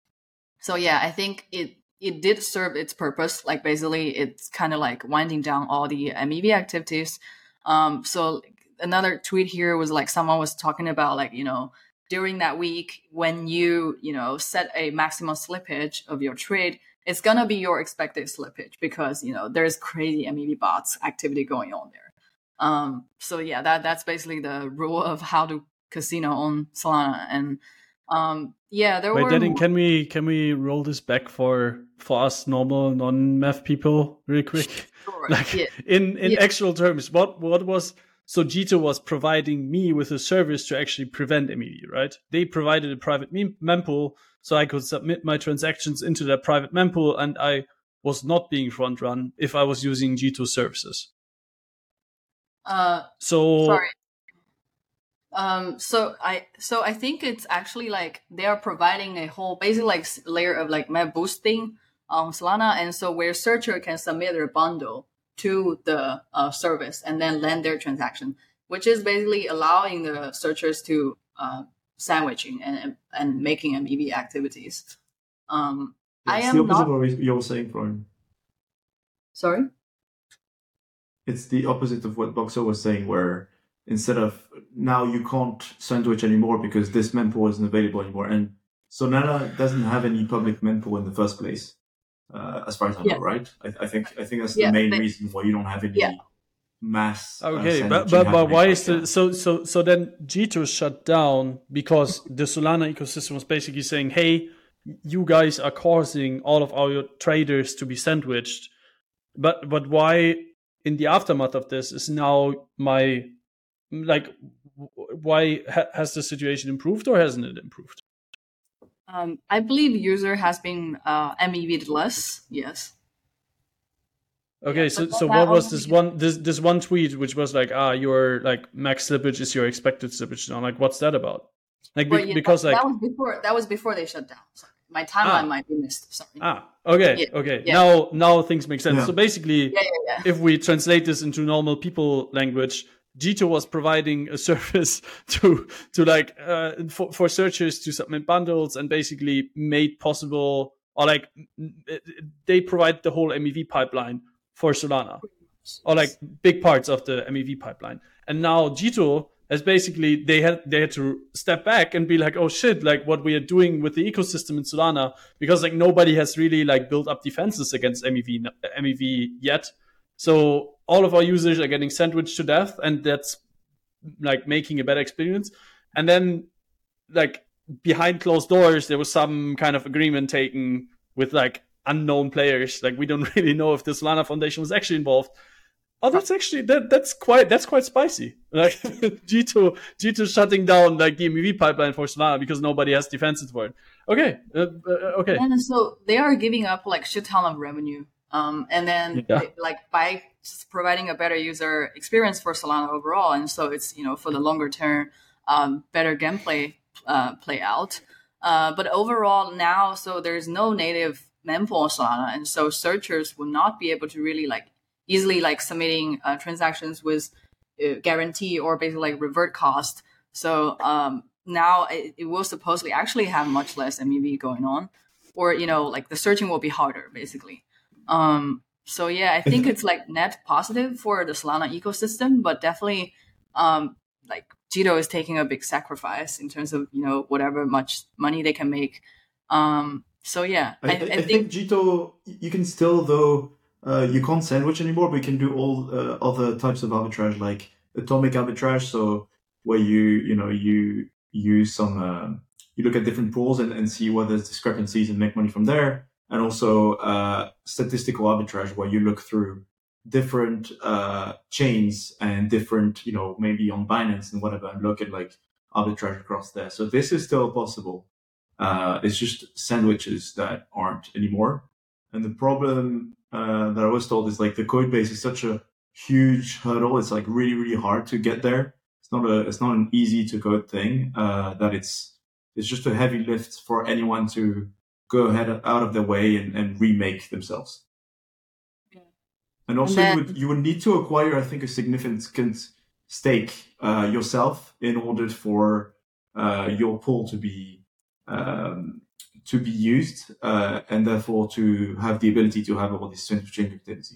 So yeah, I think it It did serve its purpose. Like basically, it's kind of like winding down all the M E V activities. Um, so another tweet here was like someone was talking about like, you know, during that week when you, you know, set a maximum slippage of your trade, it's gonna be your expected slippage because, you know, there's crazy M E V bots activity going on there. Um, so yeah, that that's basically the rule of how to casino on Solana. And um, yeah, there Wait, were. Denning, can we can we roll this back for for us normal non-math people real quick? Sure. Like Yeah. in in Yeah. actual terms, what what was so Jito was providing me with a service to actually prevent M E V, right? They provided a private mem- mempool so I could submit my transactions into that private mempool, and I was not being front run if I was using Jito services. Uh, So sorry. Um, so I so I think it's actually like they are providing a whole basic like layer of like map boosting on Solana, and so where searcher can submit their bundle to the uh, service and then land their transaction, which is basically allowing the searchers to uh, sandwiching and and making M E V activities. Um, yeah, I it's am the opposite not. of what you're saying, Florian. Sorry. It's the opposite of what Boxer was saying, where instead of now you can't sandwich anymore because this mempool isn't available anymore, and Solana doesn't have any public mempool in the first place, uh, as far as I know, Yeah. right? I, I think I think that's Yeah, the main they- reason why you don't have any Yeah. mass. uh, Okay, but sandwiching but, but happening why right is the now. so so so then Jito shut down because the Solana ecosystem was basically saying, hey, you guys are causing all of our traders to be sandwiched. But but why in the aftermath of this is now my like w- why ha- has the situation improved or hasn't it improved? Um, I believe user has been uh, M E V'd less. Yes. Okay, Yeah, so but so that what was also this means- one this this one tweet which was like, ah, your like max slippage is your expected slippage now? Like, what's that about? Like be- Well, yeah, because that, like that was before that was before they shut down. Sorry. My timeline Ah. might be missed. Sorry. ah okay Yeah, okay yeah. now now things make sense. Yeah. So basically, Yeah, yeah, yeah. if we translate this into normal people language, Jito was providing a service to to like uh, for, for searchers to submit bundles and basically made possible or like they provide the whole M E V pipeline for Solana or like big parts of the M E V pipeline. And now Jito has basically they had they had to step back and be like, oh shit, like what we are doing with the ecosystem in Solana, because like nobody has really like built up defenses against M E V M E V yet. So all of our users are getting sandwiched to death, and that's like making a bad experience. And then like behind closed doors, there was some kind of agreement taken with like unknown players. Like we don't really know if the Solana Foundation was actually involved. Oh, that's actually that that's quite that's quite spicy. Like Jito Jito shutting down like the M E V pipeline for Solana because nobody has defenses for it. Okay, uh, uh, okay. And so they are giving up like shit ton of revenue. Um, and then Yeah. they- like by just providing a better user experience for Solana overall, and so it's you know for the longer term, um, better gameplay uh, play out. Uh, but overall now, so there's no native mempool on Solana, and so searchers will not be able to really like easily like submitting uh, transactions with uh, guarantee or basically like revert cost. So um, now it, it will supposedly actually have much less M E V going on, or you know like the searching will be harder basically. Um, so yeah, I think it's like net positive for the Solana ecosystem, but definitely um, like Jito is taking a big sacrifice in terms of you know whatever much money they can make. Um, so yeah, I, I, I think Jito, you can still though uh, you can't sandwich anymore, but you can do all uh, other types of arbitrage like atomic arbitrage. So where you you know you use some uh, you look at different pools and, and see where there's discrepancies and make money from there. And also uh, statistical arbitrage, where you look through different uh, chains and different, you know, maybe on Binance and whatever, and look at like arbitrage across there. So this is still possible. Uh, it's just sandwiches that aren't anymore. And the problem uh, that I was told is like the code base is such a huge hurdle. It's like really, really hard to get there. It's not a, it's not an easy to code thing. Uh, that it's, it's just a heavy lift for anyone to go ahead out of their way and, and remake themselves. Yeah. And also, And then- you would you would need to acquire, I think, a significant stake uh, yourself in order for uh, your pool to be um, to be used, uh, and therefore to have the ability to have all this chain activity.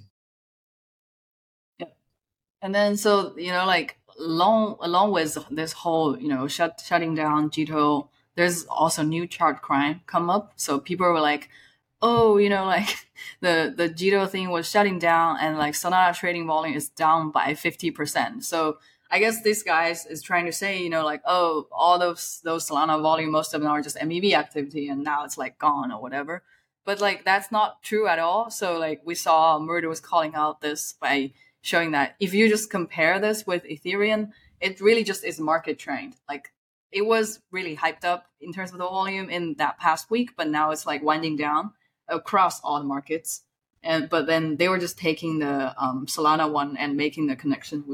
And then so you know like along along with this whole you know shut shutting down Jito, there's also new chart crime come up. So people were like, oh, you know, like the the Jito thing was shutting down, and like Solana trading volume is down by fifty percent. So I guess this guy is trying to say, you know, like, oh, all those those Solana volume, most of them are just M E V activity, and now it's like gone or whatever. But like that's not true at all. So like we saw Murder was calling out this by showing that if you just compare this with Ethereum, it really just is market trend. Like it was really hyped up in terms of the volume in that past week, but now it's like winding down across all the markets. And but then they were just taking the um, Solana one and making the connection with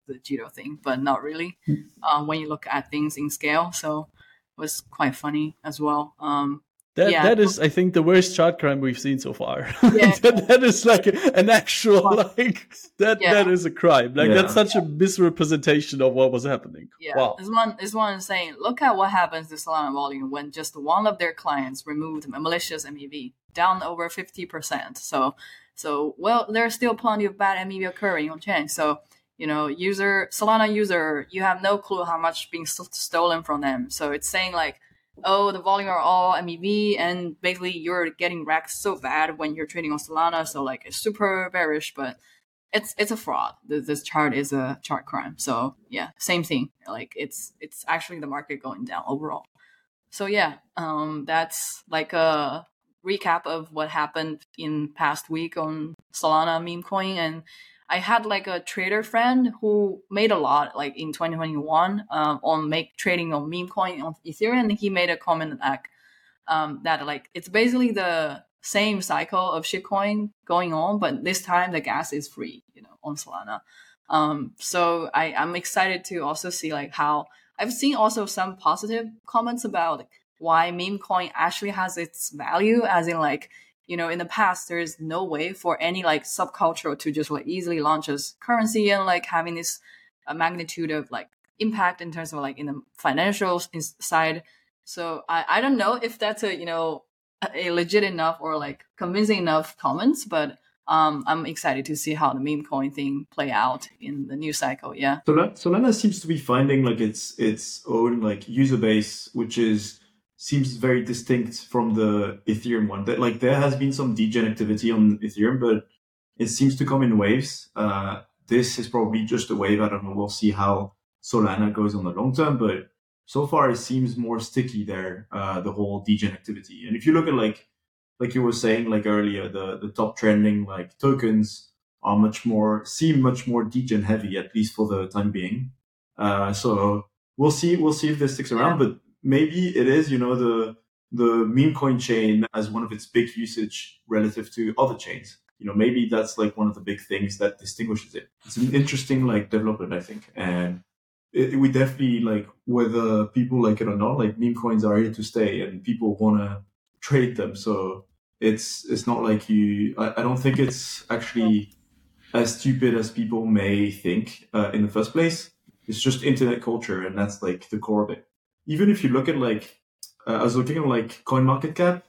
the Jito thing, but not really um, when you look at things in scale. So it was quite funny as well. Um, That yeah. that is, I think, the worst chart crime we've seen so far. Yeah. that, that is like an actual like that Yeah. that is a crime. Like Yeah. that's such a misrepresentation of what was happening. Yeah, Wow. this one is one saying, look at what happens to Solana volume when just one of their clients removed malicious M E V, down over fifty percent. So, so well, there's still plenty of bad M E V occurring on chain. So, you know, user Solana user, you have no clue how much being st- stolen from them. So it's saying like, oh, the volume are all M E V, and basically you're getting wrecked so bad when you're trading on Solana. So like it's super bearish, but it's it's a fraud. This chart is a chart crime. So yeah, same thing. Like it's it's actually the market going down overall. So yeah, um, that's like a recap of what happened in past week on Solana meme coin. And I had like a trader friend who made a lot like in twenty twenty-one um, on make trading on meme coin on Ethereum, and he made a comment like um, that like it's basically the same cycle of shitcoin going on, but this time the gas is free, you know, on Solana. Um, so I, I'm excited to also see like how I've seen also some positive comments about like, why meme coin actually has its value, as in like, you know, in the past, there is no way for any like subculture to just like easily launch as currency and like having this uh, magnitude of like impact in terms of like in the financial side. So I, I don't know if that's a, you know, a legit enough or like convincing enough comments, but um, I'm excited to see how the meme coin thing play out in the new cycle. Yeah. Solana, Solana seems to be finding like its its own like user base, which is seems very distinct from the Ethereum one. That like there has been some degen activity on Ethereum, but it seems to come in waves. Uh, this is probably just a wave. I don't know. We'll see how Solana goes on the long term, but so far it seems more sticky there. Uh, the whole degen activity, and if you look at like like you were saying like earlier, the the top trending like tokens are much more seem much more degen heavy, at least for the time being. Uh, so we'll see. We'll see if this sticks around, Yeah. but maybe it is, you know, the the meme coin chain as one of its big usage relative to other chains. You know, maybe that's like one of the big things that distinguishes it. It's an interesting like development, I think, and it, we definitely like whether people like it or not, like meme coins are here to stay, and people want to trade them. So it's it's not like you. I, I don't think it's actually as stupid as people may think uh, in the first place. It's just internet culture, and that's like the core of it. Even if you look at like, uh, I was looking at like CoinMarketCap,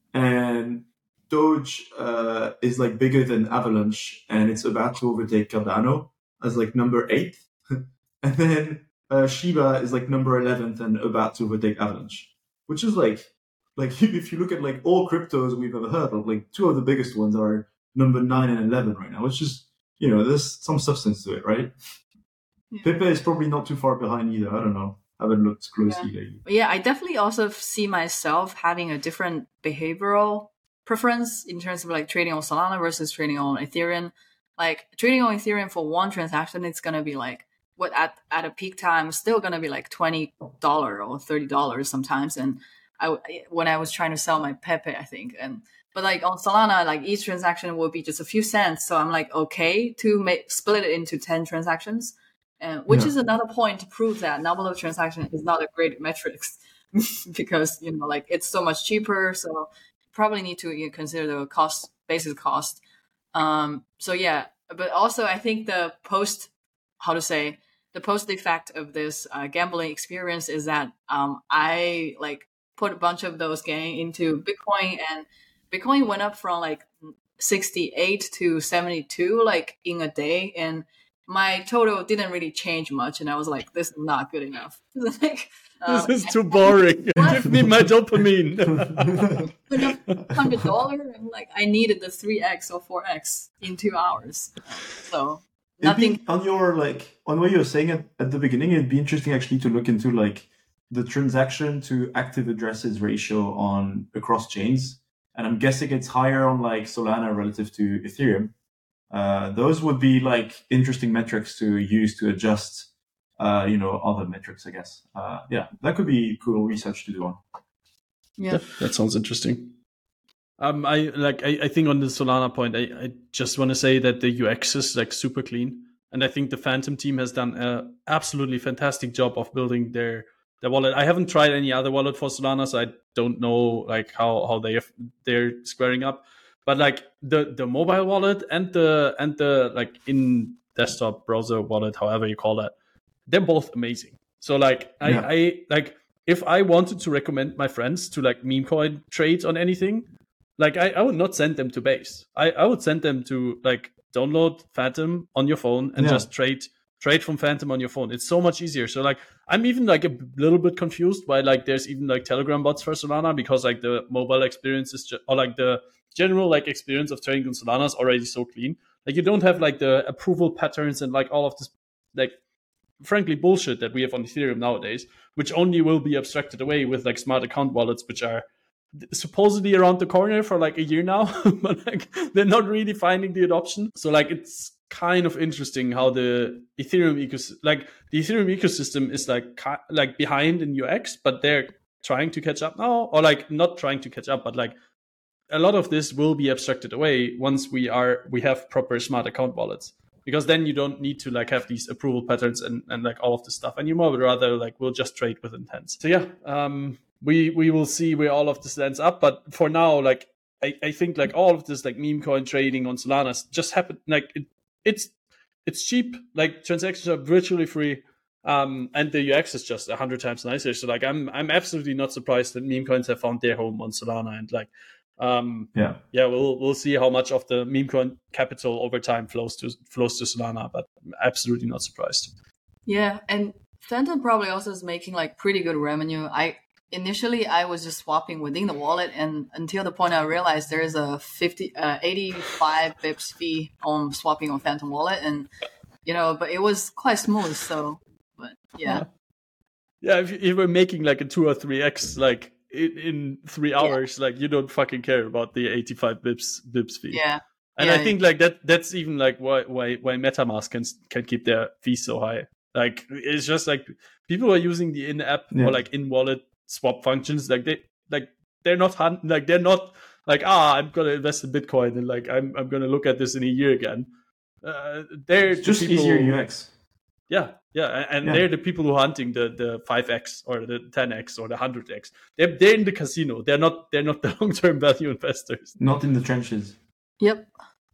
and Doge uh, is like bigger than Avalanche, and it's about to overtake Cardano as like number eight, and then uh, Shiba is like number eleventh and about to overtake Avalanche, which is like, like if you look at like all cryptos we've ever heard of, like two of the biggest ones are number nine and eleven right now, which is, you know, there's some substance to it, right? Yeah. Pepe is probably not too far behind either. I don't know. I haven't looked closely yeah. lately. Yeah, I definitely also see myself having a different behavioral preference in terms of like trading on Solana versus trading on Ethereum. Like trading on Ethereum for one transaction, it's gonna be like what at, at a peak time still gonna be like twenty dollars or thirty dollars sometimes. And I when I was trying to sell my Pepe, I think, and but like on Solana, like each transaction will be just a few cents. So I'm like okay to make split it into ten transactions. And which yeah. is another point to prove that number of transactions is not a great metric because, you know, like it's so much cheaper. So you probably need to you know, consider the cost, basis cost. Um, so yeah, but also I think the post, how to say, the post effect of this uh, gambling experience is that um, I like put a bunch of those gains into Bitcoin, and Bitcoin went up from like sixty-eight to seventy-two like in a day, and my total didn't really change much, and I was like, this is not good enough. like, um, this is too and, boring. Give me my dopamine. one hundred dollars, and like I needed the three x or four x in two hours. So nothing. Be, on your like on what you were saying at, at the beginning, it'd be interesting actually to look into like the transaction to active addresses ratio on across chains, and I'm guessing it's higher on like Solana relative to Ethereum. Uh, those would be like interesting metrics to use to adjust, uh, you know, other metrics, I guess. Uh, yeah, that could be cool research to do on. Yeah, that, that sounds interesting. Um, I like. I, I think on the Solana point, I, I just want to say that the U X is like super clean. And I think the Phantom team has done an absolutely fantastic job of building their their wallet. I haven't tried any other wallet for Solana, so I don't know like how how they have, they're squaring up. But like the the mobile wallet and the and the like in desktop browser wallet, however you call that, they're both amazing. So like I, yeah. I like if I wanted to recommend my friends to like meme coin trade on anything, like I, I would not send them to Base. I, I would send them to like download Phantom on your phone and yeah. just trade trade from Phantom on your phone. It's so much easier. So like I'm even like a little bit confused why like there's even like Telegram bots for Solana, because like the mobile experience is just, or like the general like experience of trading on Solana is already so clean. Like you don't have like the approval patterns and like all of this like frankly bullshit that we have on Ethereum nowadays, which only will be abstracted away with like smart account wallets, which are supposedly around the corner for like a year now, but like they're not really finding the adoption. So like it's kind of interesting how the Ethereum ecosystem, like the Ethereum ecosystem is like like behind in U X, but they're trying to catch up now, or like not trying to catch up, but like a lot of this will be abstracted away once we are we have proper smart account wallets, because then you don't need to like have these approval patterns and, and like all of this stuff anymore, but rather like we'll just trade with intents. So yeah, um, we we will see where all of this ends up. But for now, like I, I think like all of this like meme coin trading on Solana just happened. Like it, it's it's cheap. Like transactions are virtually free, um, and the U X is just a hundred times nicer. So like I'm I'm absolutely not surprised that meme coins have found their home on Solana, and like. Um, yeah, yeah, we'll we'll see how much of the meme coin capital over time flows to flows to Solana, but I'm absolutely not surprised. Yeah, and Phantom probably also is making like pretty good revenue. I initially I was just swapping within the wallet, and until the point I realized there is a fifty, uh, eighty-five bips fee on swapping on Phantom wallet, and you know, but it was quite smooth. So, but yeah, yeah, if you were making like a two or three x like. In, in three hours, yeah. like you don't fucking care about the eighty-five bips bips fee. Yeah, and yeah. I think like that that's even like why why why MetaMask can can keep their fees so high. Like it's just like people are using the in-app yeah. or like in-wallet swap functions. Like they like they're not hunt, like they're not like ah I'm gonna invest in Bitcoin and like I'm I'm gonna look at this in a year again. Uh, they're it's just people, easier U X. Yeah, yeah, and yeah. they're the people who are hunting the, the five x or the ten x or the one hundred x. They're they're in the casino. They're not they're not the long term value investors. Not in the trenches. Yep.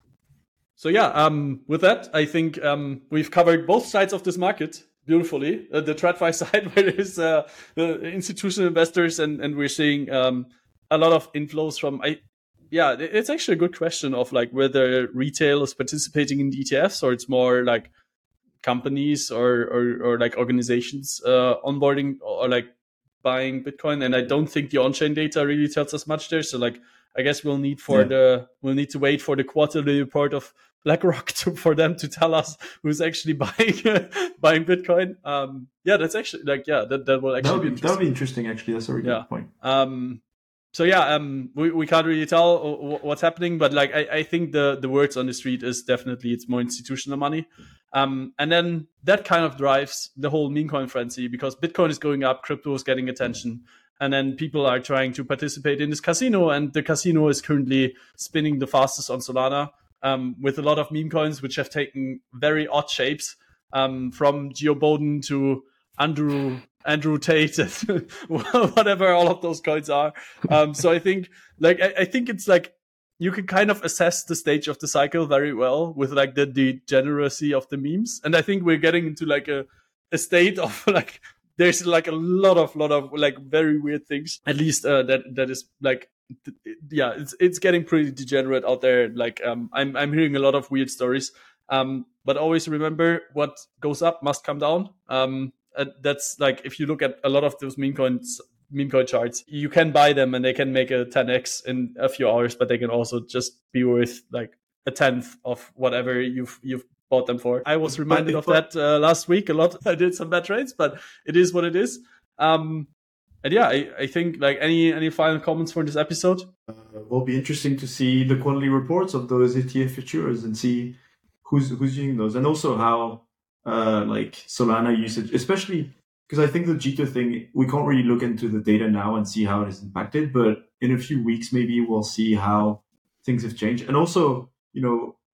So yeah, um, with that, I think um, we've covered both sides of this market beautifully. Uh, the TradFi side, where there's uh, the institutional investors, and and we're seeing um, a lot of inflows from. I yeah, it's actually a good question of like whether retail is participating in the E T Fs or it's more like companies or, or, or like organizations uh, onboarding or like buying Bitcoin. And I don't think the on-chain data really tells us much there. So like, I guess we'll need for yeah. the, we'll need to wait for the quarterly report of BlackRock to, for them to tell us who's actually buying, buying Bitcoin. Um, yeah, that's actually like, yeah, that, that will actually that'll be, be interesting. That'll be interesting. Actually, that's a really yeah. good point. Um, So yeah, um, we, we can't really tell what's happening, but like I, I think the, the words on the street is definitely it's more institutional money, um, and then that kind of drives the whole meme coin frenzy because Bitcoin is going up, crypto is getting attention, and then people are trying to participate in this casino, and the casino is currently spinning the fastest on Solana, um, with a lot of meme coins which have taken very odd shapes, um, from Geo Bowden to Andrew. Andrew Tate, and whatever all of those coins are. Um, so I think, like, I, I think it's like you can kind of assess the stage of the cycle very well with like the degeneracy of the memes. And I think we're getting into like a, a state of like there's like a lot of lot of like very weird things. At least uh, that that is like yeah, it's it's getting pretty degenerate out there. Like um, I'm I'm hearing a lot of weird stories. Um, but always remember what goes up must come down. Um. Uh, that's like if you look at a lot of those meme coins, meme coin charts, you can buy them and they can make a ten x in a few hours, but they can also just be worth like a tenth of whatever you've you've bought them for. I was reminded of that uh, last week a lot. I did some bad trades, but it is what it is. Um, and yeah, I, I think like any any final comments for this episode? Uh, it will be interesting to see the quarterly reports of those E T F futures and see who's who's using those, and also how. Uh, like Solana usage, especially because I think the Jito thing, we can't really look into the data now and see how it is impacted, but in a few weeks, maybe we'll see how things have changed. And also, you know,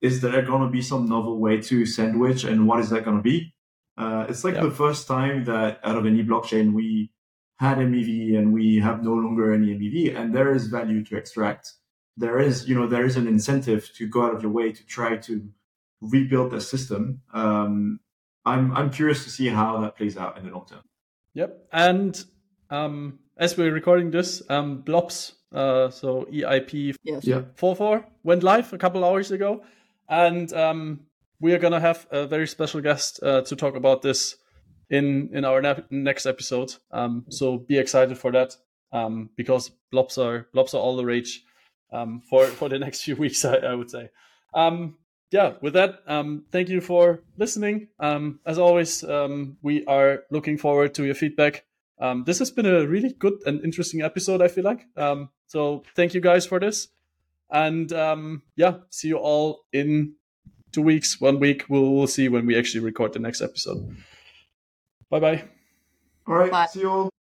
is there going to be some novel way to sandwich, and what is that going to be? Uh, it's like yeah. the first time that out of any blockchain we had M E V and we have no longer any M E V, and there is value to extract. There is, you know, there is an incentive to go out of your way to try to rebuild the system. Um, I'm I'm curious to see how that plays out in the long term. Yep, and um, as we're recording this, um, Blobs, uh, so E I P Yes. Yeah. four point four went live a couple hours ago, and um, we are gonna have a very special guest uh, to talk about this in in our ne- next episode. Um, so be excited for that, um, because blobs are blobs are all the rage um, for for the next few weeks. I, I would say. Um, yeah. With that, um, thank you for listening. Um, as always, um, we are looking forward to your feedback. Um, this has been a really good and interesting episode, I feel like. Um, so thank you guys for this, and um, yeah, see you all in two weeks, one week. We'll, we'll see when we actually record the next episode. Bye bye. All right. Bye. See you all.